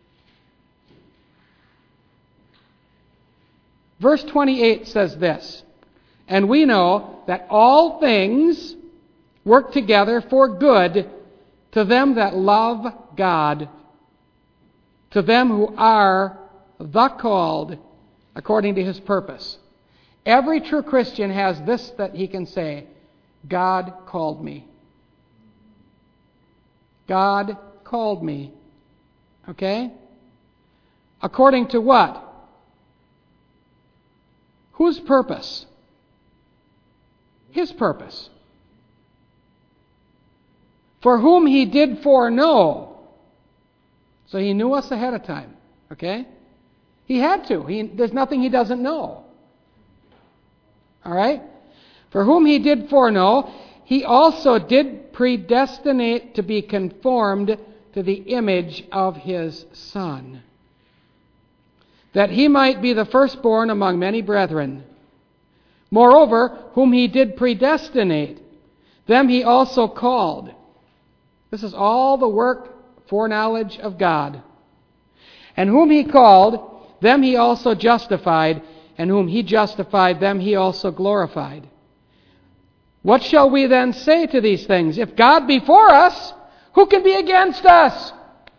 [SPEAKER 1] verse 28 says this, and we know that all things work together for good to them that love God, to them who are the called according to His purpose. Every true Christian has this that he can say, God called me. God called me. Okay? According to what? Whose purpose? His purpose. For whom He did foreknow. So He knew us ahead of time. Okay? He had to. There's nothing He doesn't know. All right? For whom He did foreknow, He also did predestinate to be conformed to the image of His Son, that He might be the firstborn among many brethren. Moreover, whom He did predestinate, them He also called. This is all the work, foreknowledge of God. And whom He called, them He also justified, and whom He justified, them He also glorified. What shall we then say to these things? If God be for us, who can be against us?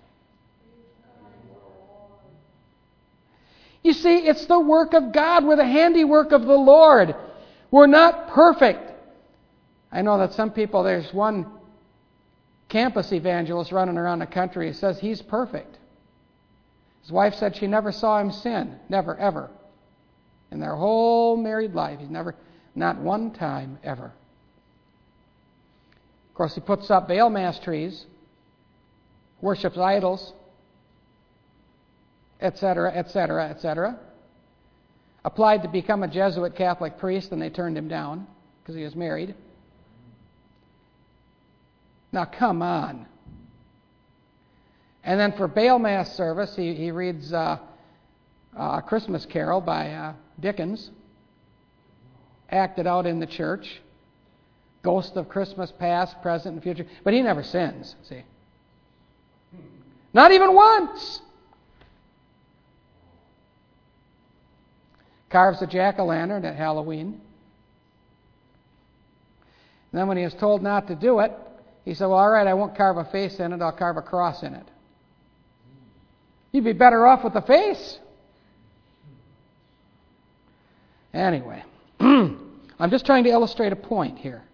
[SPEAKER 1] You see, it's the work of God. We're the handiwork of the Lord. We're not perfect. I know that some people, there's one campus evangelist running around the country who says he's perfect. His wife said she never saw him sin. Never, ever. In their whole married life. He's never, not one time, ever. Of course, he puts up Baal mass trees, worships idols, etc., etc., etc. Applied to become a Jesuit Catholic priest, and they turned him down because he was married. Now, come on. And then for Baal mass service, he reads A Christmas Carol by Dickens, acted out in the church. Ghost of Christmas past, present, and future. But he never sins, see. Not even once. Carves a jack-o'-lantern at Halloween. And then when he was told not to do it, he said, well, all right, I won't carve a face in it, I'll carve a cross in it. You'd be better off with the face. Anyway, I'm just trying to illustrate a point here.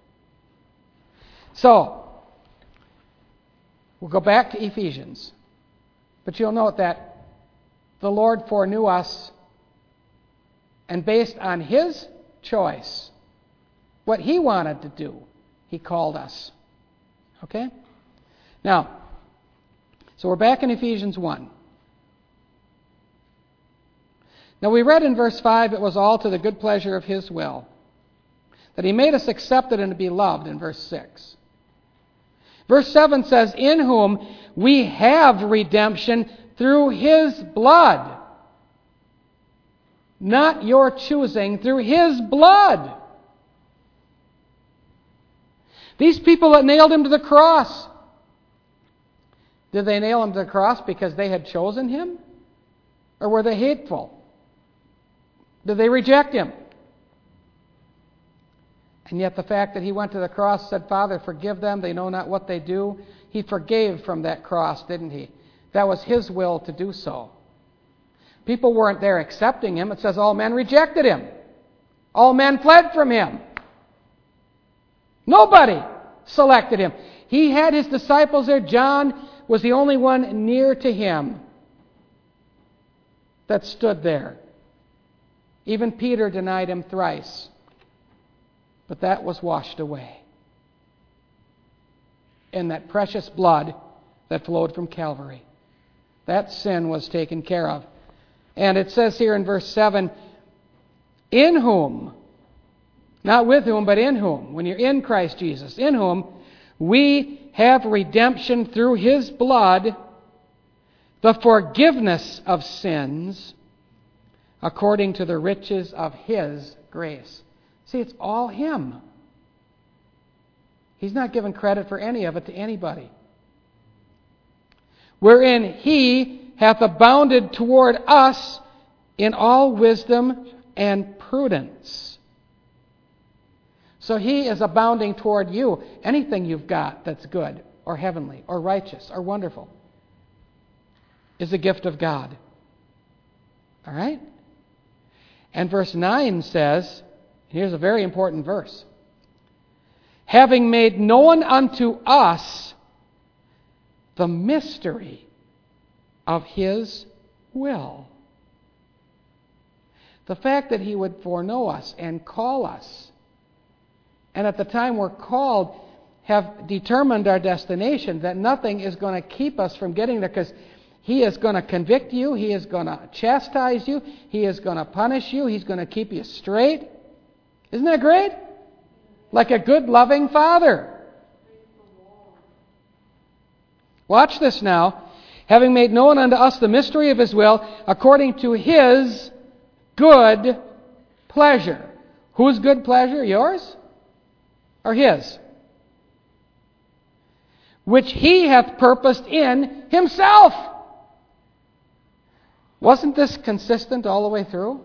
[SPEAKER 1] So, we'll go back to Ephesians. But you'll note that the Lord foreknew us, and based on His choice, what He wanted to do, He called us. Okay? Now, so we're back in Ephesians 1. Now we read in verse 5, it was all to the good pleasure of His will, that He made us accepted and to be loved in verse 6. Verse 7 says, in whom we have redemption through His blood. Not your choosing, through His blood. These people that nailed Him to the cross, did they nail Him to the cross because they had chosen Him? Or were they hateful? Did they reject Him? And yet the fact that He went to the cross, said, Father, forgive them, they know not what they do. He forgave from that cross, didn't He? That was His will to do so. People weren't there accepting Him. It says all men rejected Him. All men fled from Him. Nobody selected Him. He had His disciples there. John was the only one near to Him that stood there. Even Peter denied Him thrice. But that was washed away. in that precious blood that flowed from Calvary. That sin was taken care of. And it says here in verse 7, in whom, not with whom, but in whom, when you're in Christ Jesus, in whom we have redemption through His blood, the forgiveness of sins, according to the riches of His grace. See, it's all Him. He's not giving credit for any of it to anybody. Wherein He hath abounded toward us in all wisdom and prudence. So He is abounding toward you. Anything you've got that's good or heavenly or righteous or wonderful is a gift of God. All right? And verse 9 says, here's a very important verse, having made known unto us the mystery of His will. The fact that He would foreknow us and call us, and at the time we're called, have determined our destination, that nothing is going to keep us from getting there, because He is going to convict you, He is going to chastise you, He is going to punish you, He's going to keep you straight. Isn't that great? Like a good, loving Father. Watch this now. Having made known unto us the mystery of His will, according to His good pleasure. Whose good pleasure? Yours? Or His? Which He hath purposed in Himself. Wasn't this consistent all the way through?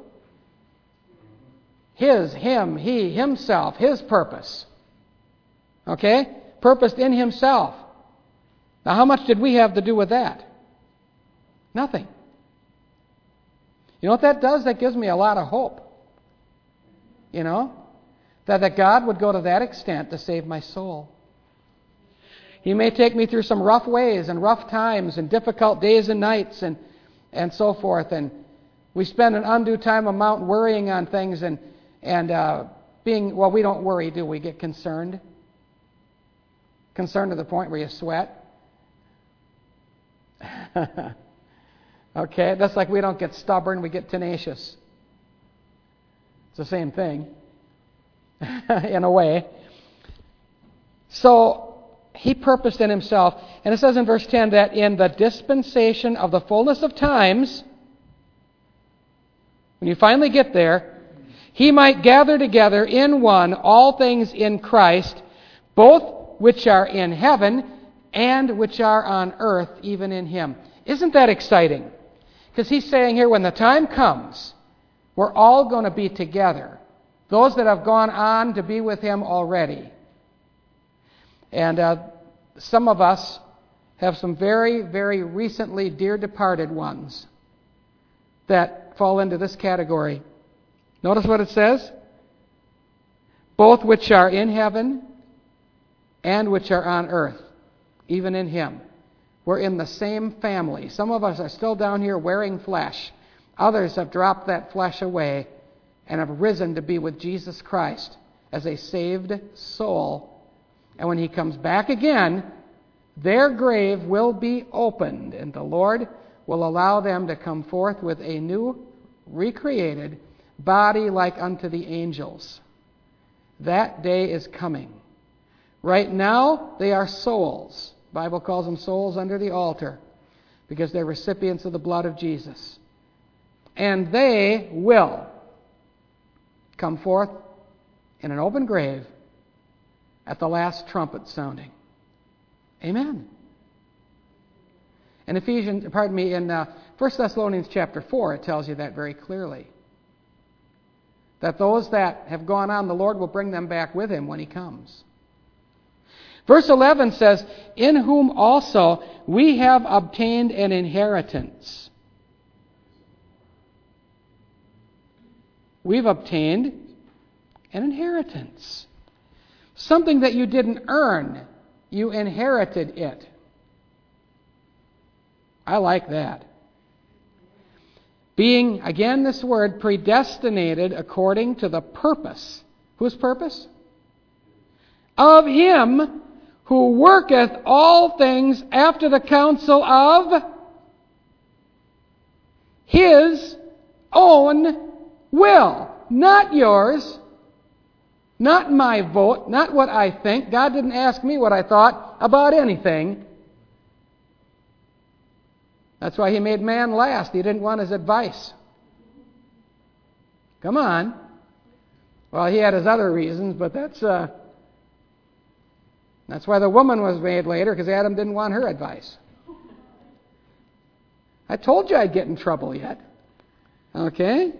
[SPEAKER 1] His, Him, He, Himself, His purpose. Okay? Purposed in Himself. Now, how much did we have to do with that? Nothing. You know what that does? That gives me a lot of hope. You know? That God would go to that extent to save my soul. He may take me through some rough ways and rough times and difficult days and nights and so forth. And we spend an undue time amount worrying on things and being, well, we don't worry, do we? Get concerned. Concerned to the point where you sweat. Okay, that's like we don't get stubborn, we get tenacious. It's the same thing, in a way. So, He purposed in Himself, and it says in verse 10 that in the dispensation of the fullness of times, when you finally get there, He might gather together in one all things in Christ, both which are in heaven and which are on earth, even in Him. Isn't that exciting? Because He's saying here, when the time comes, we're all going to be together. Those that have gone on to be with Him already. And some of us have some very, very recently dear departed ones that fall into this category. Notice what it says. Both which are in heaven and which are on earth, even in Him. We're in the same family. Some of us are still down here wearing flesh. Others have dropped that flesh away and have risen to be with Jesus Christ as a saved soul. And when He comes back again, their grave will be opened, and the Lord will allow them to come forth with a new, recreated body like unto the angels. That day is coming. Right now, they are souls. The Bible calls them souls under the altar because they're recipients of the blood of Jesus. And they will come forth in an open grave at the last trumpet sounding. Amen. In in 1 Thessalonians chapter 4, it tells you that very clearly. That those that have gone on, the Lord will bring them back with Him when He comes. Verse 11 says, in whom also we have obtained an inheritance. We've obtained an inheritance. Something that you didn't earn, you inherited it. I like that. Being, again this word, predestinated according to the purpose. Whose purpose? Of Him who worketh all things after the counsel of His own will. Not yours, not my vote, not what I think. God didn't ask me what I thought about anything. That's why He made man last. He didn't want his advice. Come on. Well, He had His other reasons, but that's why the woman was made later, because Adam didn't want her advice. I told you I'd get in trouble yet. Okay?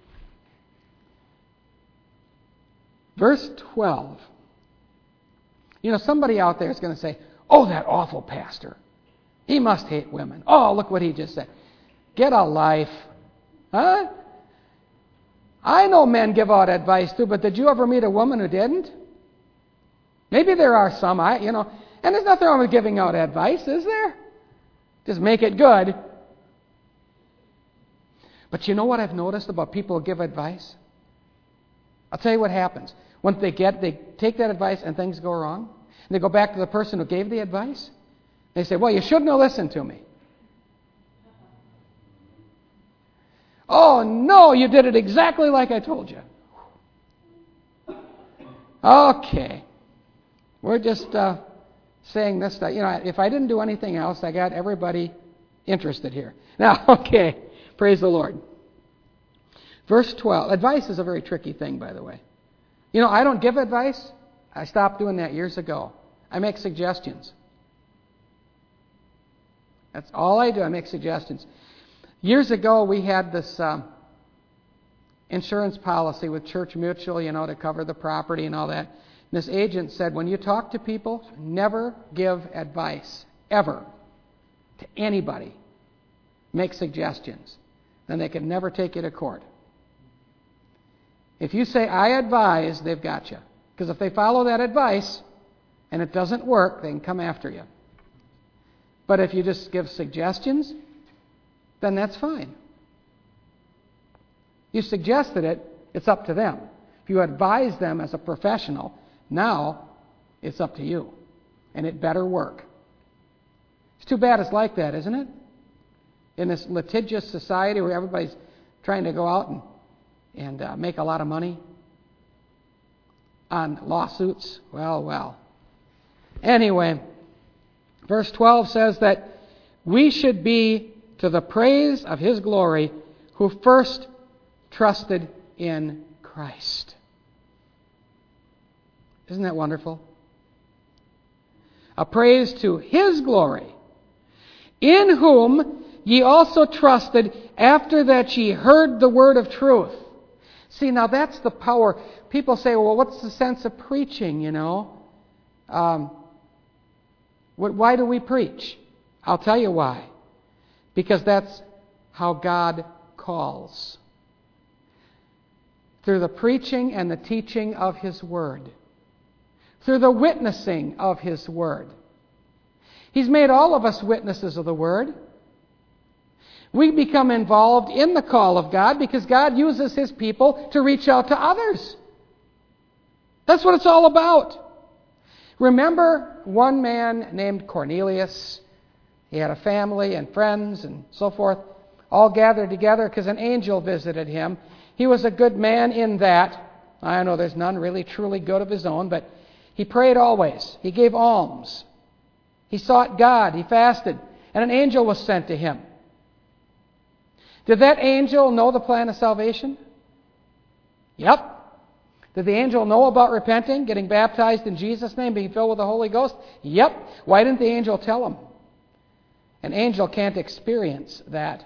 [SPEAKER 1] Verse 12. You know, somebody out there is going to say, oh, that awful pastor. He must hate women. Oh, look what he just said. Get a life. Huh? I know men give out advice too, but did you ever meet a woman who didn't? Maybe there are some, and there's nothing wrong with giving out advice, is there? Just make it good. But you know what I've noticed about people who give advice? I'll tell you what happens. Once they take that advice and things go wrong, and they go back to the person who gave the advice, they say, well, you shouldn't have listened to me. Oh, no, you did it exactly like I told you. Okay. We're just saying this stuff. If I didn't do anything else, I got everybody interested here. Now, okay, praise the Lord. Verse 12. Advice is a very tricky thing, by the way. I don't give advice. I stopped doing that years ago. I make suggestions. That's all I do. I make suggestions. Years ago, we had this insurance policy with Church Mutual, to cover the property and all that. And this agent said, when you talk to people, never give advice, ever, to anybody. Make suggestions. Then they can never take you to court. If you say, I advise, they've got you. Because if they follow that advice and it doesn't work, they can come after you. But if you just give suggestions, then that's fine. You suggested it, it's up to them. If you advise them as a professional, now it's up to you. And it better work. It's too bad it's like that, isn't it? In this litigious society where everybody's trying to go out and make a lot of money on lawsuits. Well. Anyway, verse 12 says that we should be to the praise of His glory who first trusted in Christ. Isn't that wonderful? A praise to His glory, in whom ye also trusted after that ye heard the word of truth. See, now that's the power. People say, well, what's the sense of preaching, Why do we preach? I'll tell you why. Because that's how God calls. Through the preaching and the teaching of His Word. Through the witnessing of His Word. He's made all of us witnesses of the Word. We become involved in the call of God because God uses His people to reach out to others. That's what it's all about. Remember one man named Cornelius? He had a family and friends and so forth, all gathered together because an angel visited him. He was a good man in that. I know there's none really truly good of his own, but he prayed always. He gave alms. He sought God. He fasted. And an angel was sent to him. Did that angel know the plan of salvation? Yep. Did the angel know about repenting, getting baptized in Jesus' name, being filled with the Holy Ghost? Yep. Why didn't the angel tell him? An angel can't experience that.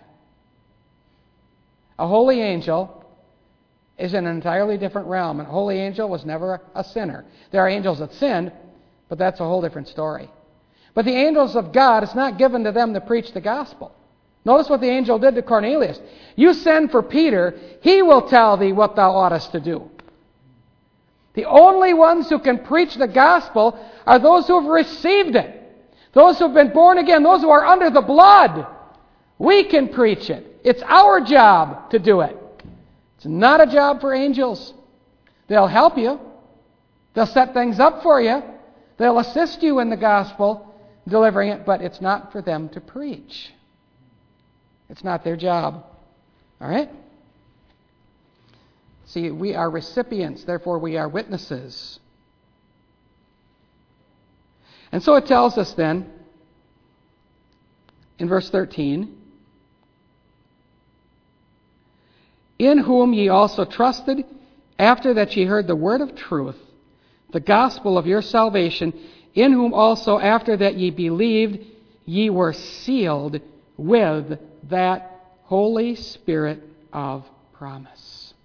[SPEAKER 1] A holy angel is in an entirely different realm. A holy angel was never a sinner. There are angels that sinned, but that's a whole different story. But the angels of God, it's not given to them to preach the gospel. Notice what the angel did to Cornelius. You send for Peter, he will tell thee what thou oughtest to do. The only ones who can preach the gospel are those who have received it. Those who have been born again, those who are under the blood. We can preach it. It's our job to do it. It's not a job for angels. They'll help you. They'll set things up for you. They'll assist you in the gospel, delivering it, but it's not for them to preach. It's not their job. All right? See, we are recipients, therefore we are witnesses. And so it tells us then, in verse 13, in whom ye also trusted, after that ye heard the word of truth, the gospel of your salvation, in whom also after that ye believed, ye were sealed with that Holy Spirit of promise.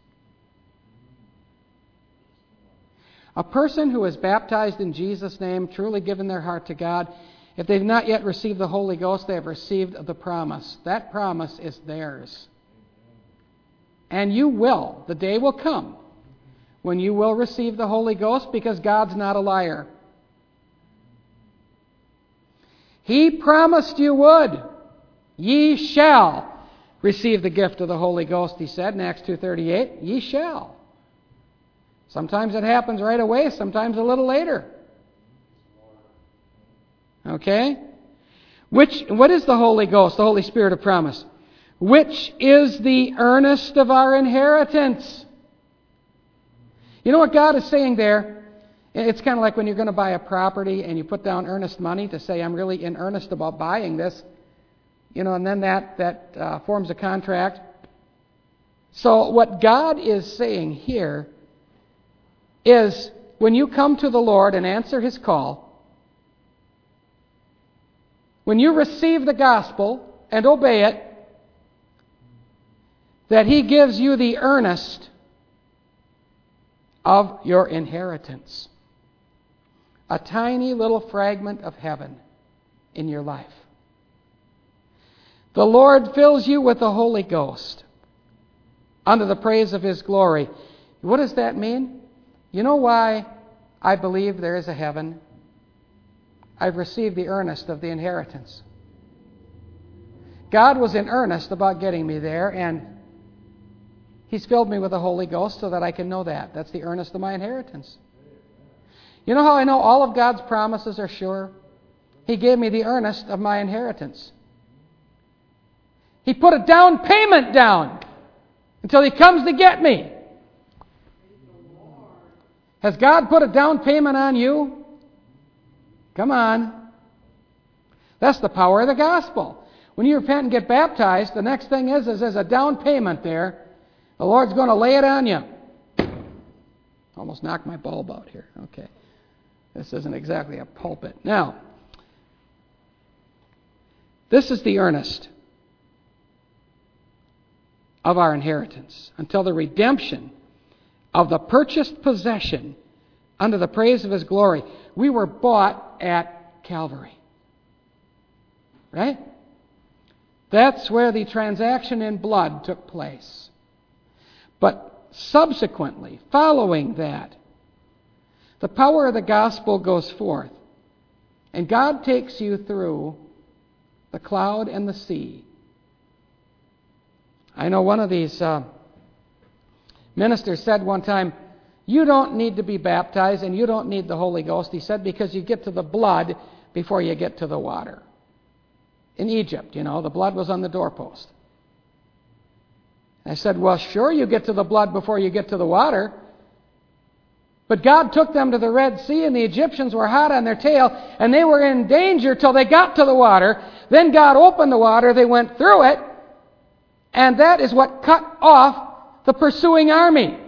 [SPEAKER 1] A person who is baptized in Jesus' name, truly given their heart to God, if they've not yet received the Holy Ghost, they have received the promise. That promise is theirs. And you will. The day will come when you will receive the Holy Ghost, because God's not a liar. He promised you would. Ye shall receive the gift of the Holy Ghost, he said in Acts 2:38. Ye shall. Sometimes it happens right away, sometimes a little later. Okay? What is the Holy Ghost, the Holy Spirit of promise? Which is the earnest of our inheritance. You know what God is saying there? It's kind of like when you're going to buy a property and you put down earnest money to say, I'm really in earnest about buying this. And then that forms a contract. So what God is saying here is, when you come to the Lord and answer His call, when you receive the gospel and obey it, that He gives you the earnest of your inheritance. A tiny little fragment of heaven in your life. The Lord fills you with the Holy Ghost unto the praise of His glory. What does that mean? You know why I believe there is a heaven? I've received the earnest of the inheritance. God was in earnest about getting me there, and He's filled me with the Holy Ghost so that I can know that. That's the earnest of my inheritance. You know how I know all of God's promises are sure? He gave me the earnest of my inheritance. He put a down payment down until He comes to get me. Has God put a down payment on you? Come on. That's the power of the gospel. When you repent and get baptized, the next thing is there's a down payment there. The Lord's going to lay it on you. Almost knocked my bulb out here. Okay. This isn't exactly a pulpit. Now, this is the earnest of our inheritance until the redemption of the purchased possession unto the praise of His glory. We were bought at Calvary. Right? That's where the transaction in blood took place. But subsequently, following that, the power of the gospel goes forth. And God takes you through the cloud and the sea. I know one of these ministers said one time, you don't need to be baptized and you don't need the Holy Ghost, he said, because you get to the blood before you get to the water. In Egypt, the blood was on the doorpost. I said, well, sure, you get to the blood before you get to the water. But God took them to the Red Sea, and the Egyptians were hot on their tail, and they were in danger till they got to the water. Then God opened the water, they went through it, and that is what cut off the pursuing army.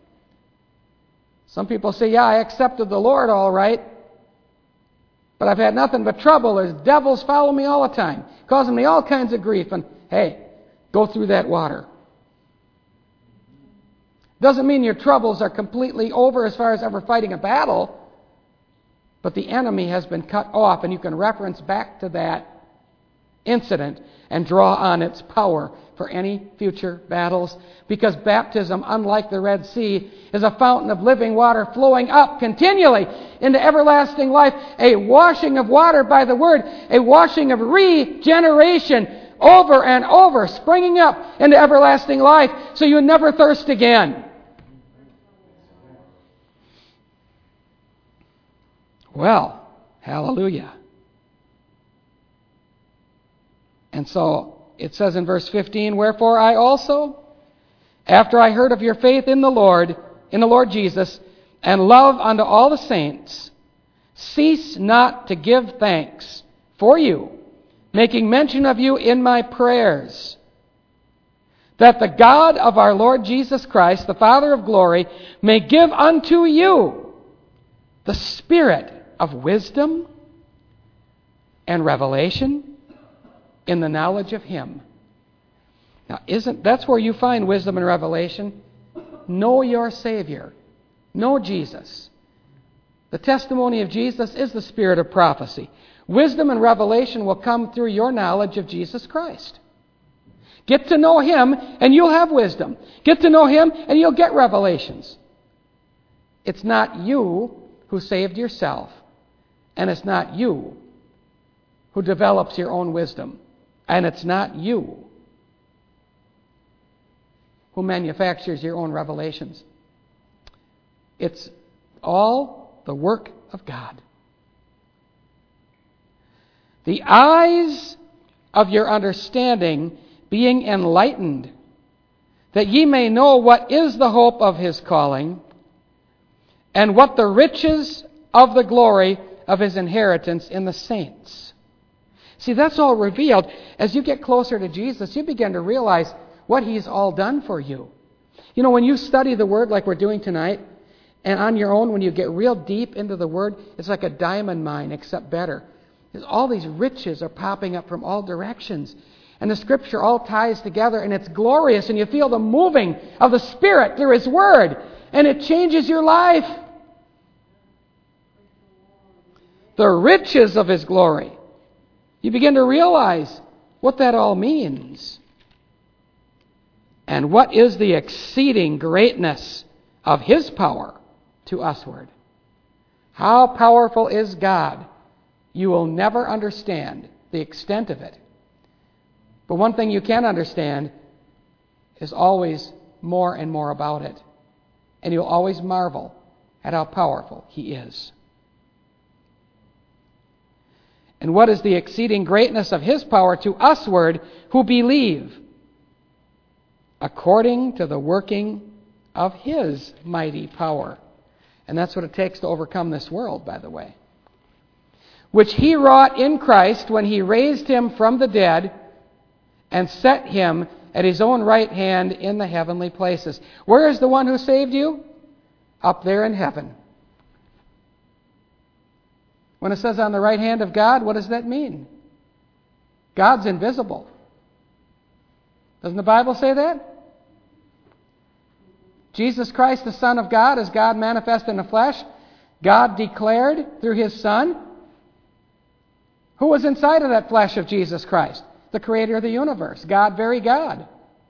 [SPEAKER 1] Some people say, yeah, I accepted the Lord all right, but I've had nothing but trouble. There's devils follow me all the time, causing me all kinds of grief. And hey, go through that water. Doesn't mean your troubles are completely over as far as ever fighting a battle, but the enemy has been cut off, and you can reference back to that incident and draw on its power for any future battles, because baptism, unlike the Red Sea, is a fountain of living water flowing up continually into everlasting life, a washing of water by the Word, a washing of regeneration over and over, springing up into everlasting life so you never thirst again. Well, hallelujah. And so it says in verse 15, "Wherefore I also, after I heard of your faith in the Lord Jesus, and love unto all the saints, cease not to give thanks for you, making mention of you in my prayers, that the God of our Lord Jesus Christ, the Father of glory, may give unto you the spirit of wisdom and revelation in the knowledge of Him." Now, that's where you find wisdom and revelation? Know your Savior. Know Jesus. The testimony of Jesus is the spirit of prophecy. Wisdom and revelation will come through your knowledge of Jesus Christ. Get to know Him and you'll have wisdom. Get to know Him and you'll get revelations. It's not you who saved yourself, and it's not you who develops your own wisdom, and it's not you who manufactures your own revelations. It's all the work of God. The eyes of your understanding being enlightened, that ye may know what is the hope of His calling, and what the riches of the glory of His inheritance in the saints. See, that's all revealed. As you get closer to Jesus, you begin to realize what He's all done for you. You know, when you study the Word like we're doing tonight, and on your own, when you get real deep into the Word, it's like a diamond mine, except better. All these riches are popping up from all directions. And the Scripture all ties together, and it's glorious, and you feel the moving of the Spirit through His Word, and it changes your life. The riches of His glory. You begin to realize what that all means. And what is the exceeding greatness of His power to usward. How powerful is God? You will never understand the extent of it. But one thing you can understand is always more and more about it. And you'll always marvel at how powerful He is. And what is the exceeding greatness of His power to usward who believe, according to the working of His mighty power. And that's what it takes to overcome this world, by the way. Which He wrought in Christ when He raised Him from the dead and set Him at His own right hand in the heavenly places. Where is the one who saved you? Up there in heaven. When it says on the right hand of God, what does that mean? God's invisible. Doesn't the Bible say that? Jesus Christ, the Son of God, is God manifest in the flesh. God declared through His Son. Who was inside of that flesh of Jesus Christ? The Creator of the universe. God, very God.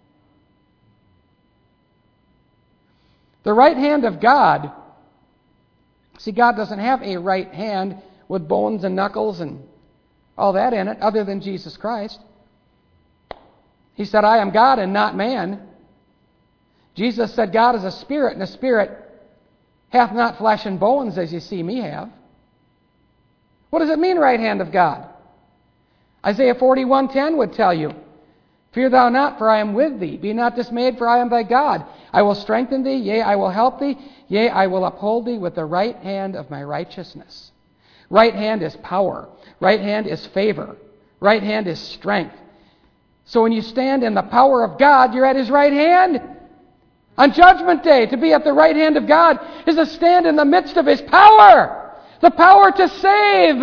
[SPEAKER 1] The right hand of God. See, God doesn't have a right hand with bones and knuckles and all that in it, other than Jesus Christ. He said, I am God and not man. Jesus said, God is a spirit, and a spirit hath not flesh and bones as you see me have. What does it mean, right hand of God? Isaiah 41:10 would tell you, Fear thou not, for I am with thee. Be not dismayed, for I am thy God. I will strengthen thee, yea, I will help thee, yea, I will uphold thee with the right hand of my righteousness. Right hand is power. Right hand is favor. Right hand is strength. So when you stand in the power of God, you're at His right hand. On Judgment Day, to be at the right hand of God is to stand in the midst of His power. The power to save.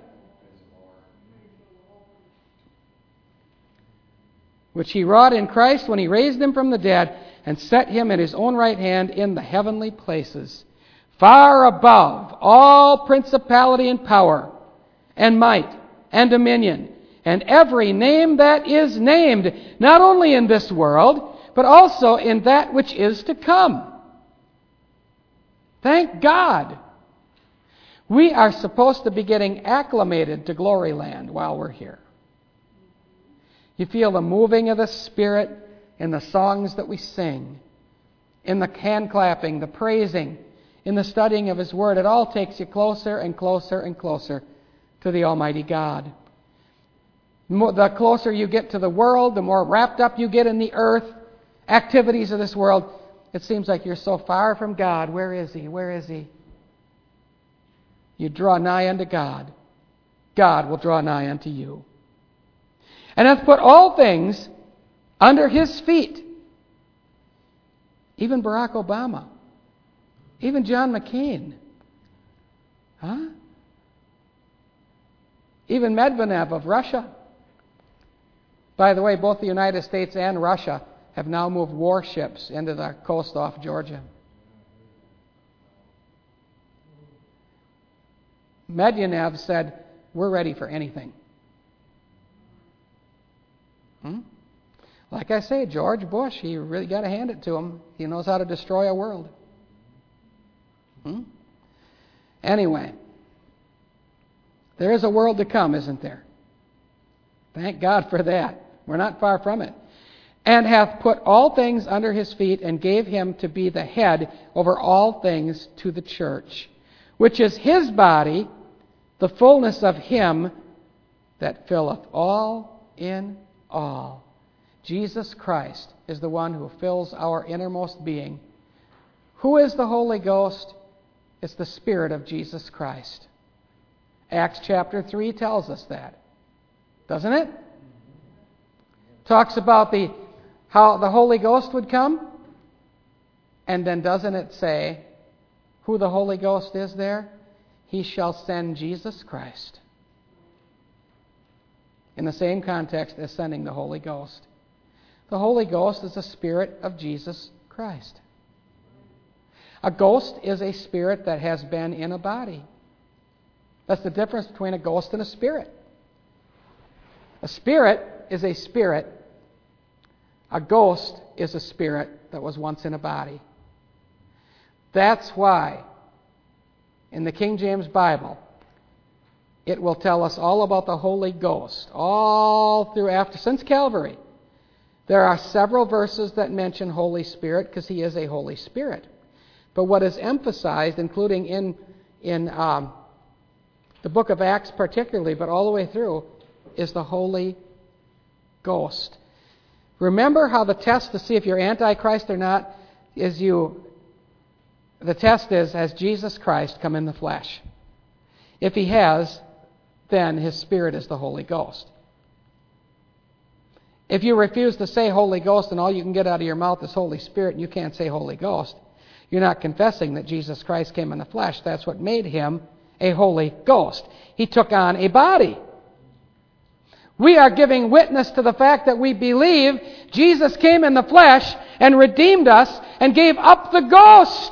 [SPEAKER 1] Which He wrought in Christ when He raised Him from the dead and set Him at His own right hand in the heavenly places, far above all principality and power and might and dominion and every name that is named, not only in this world, but also in that which is to come. Thank God. We are supposed to be getting acclimated to glory land while we're here. You feel the moving of the Spirit in the songs that we sing, in the hand clapping, the praising, in the studying of His Word, it all takes you closer and closer and closer to the Almighty God. The closer you get to the world, the more wrapped up you get in the earth, activities of this world, it seems like you're so far from God. Where is He? Where is He? You draw nigh unto God. God will draw nigh unto you. And hath put all things under His feet. Even Barack Obama. Even John McCain. Even Medvedev of Russia. By the way, both the United States and Russia have now moved warships into the coast off Georgia. Medvedev said, we're ready for anything. Like I say, George Bush, you really got to hand it to him. He knows how to destroy a world. Anyway, there is a world to come, isn't there? Thank God for that. We're not far from it. And hath put all things under His feet, and gave Him to be the head over all things to the church, which is His body, the fullness of Him that filleth all in all. Jesus Christ is the one who fills our innermost being. Who is the Holy Ghost? It's the Spirit of Jesus Christ. Acts chapter 3 tells us that. Doesn't it? Talks about how the Holy Ghost would come. And then doesn't it say who the Holy Ghost is there? He shall send Jesus Christ. In the same context as sending the Holy Ghost. The Holy Ghost is the Spirit of Jesus Christ. A ghost is a spirit that has been in a body. That's the difference between a ghost and a spirit. A spirit is a spirit. A ghost is a spirit that was once in a body. That's why in the King James Bible, it will tell us all about the Holy Ghost, all through since Calvary. There are several verses that mention Holy Spirit because He is a Holy Spirit. But what is emphasized, including in the book of Acts particularly, but all the way through, is the Holy Ghost. Remember how the test to see if you're Antichrist or not the test is, has Jesus Christ come in the flesh? If He has, then His Spirit is the Holy Ghost. If you refuse to say Holy Ghost and all you can get out of your mouth is Holy Spirit and you can't say Holy Ghost, you're not confessing that Jesus Christ came in the flesh. That's what made Him a Holy Ghost. He took on a body. We are giving witness to the fact that we believe Jesus came in the flesh and redeemed us and gave up the ghost.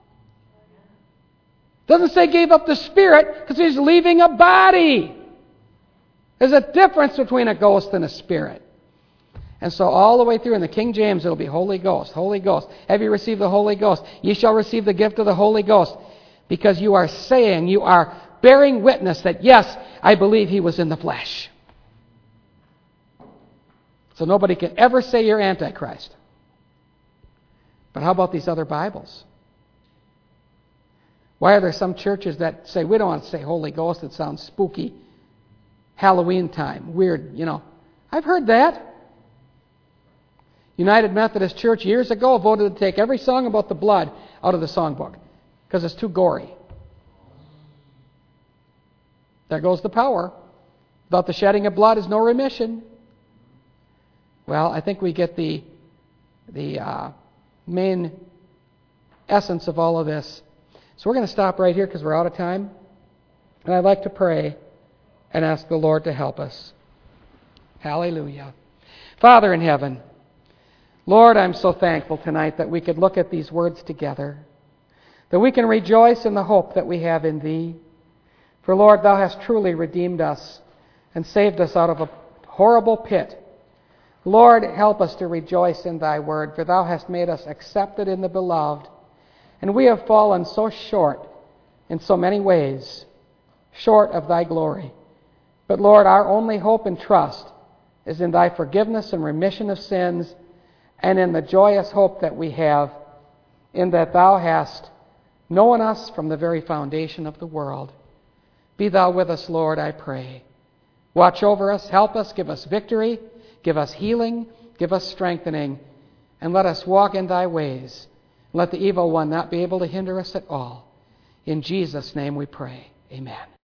[SPEAKER 1] Doesn't say gave up the spirit because He's leaving a body. There's a difference between a ghost and a spirit. And so all the way through in the King James it'll be Holy Ghost, Holy Ghost. Have you received the Holy Ghost? Ye shall receive the gift of the Holy Ghost. Because you are saying, you are bearing witness that yes, I believe He was in the flesh. So nobody can ever say you're Antichrist. But how about these other Bibles? Why are there some churches that say, we don't want to say Holy Ghost, it sounds spooky. Halloween time, weird, I've heard that. United Methodist Church years ago voted to take every song about the blood out of the songbook because it's too gory. There goes the power. Without the shedding of blood is no remission. Well, I think we get the main essence of all of this. So we're going to stop right here because we're out of time. And I'd like to pray and ask the Lord to help us. Hallelujah. Father in heaven, Lord, I'm so thankful tonight that we could look at these words together, that we can rejoice in the hope that we have in Thee. For, Lord, Thou hast truly redeemed us and saved us out of a horrible pit. Lord, help us to rejoice in Thy word, for Thou hast made us accepted in the Beloved. And we have fallen so short in so many ways, short of Thy glory. But, Lord, our only hope and trust is in Thy forgiveness and remission of sins, and in the joyous hope that we have in that Thou hast known us from the very foundation of the world. Be thou with us, Lord, I pray. Watch over us, help us, give us victory, give us healing, give us strengthening, and let us walk in thy ways. Let the evil one not be able to hinder us at all. In Jesus' name we pray. Amen.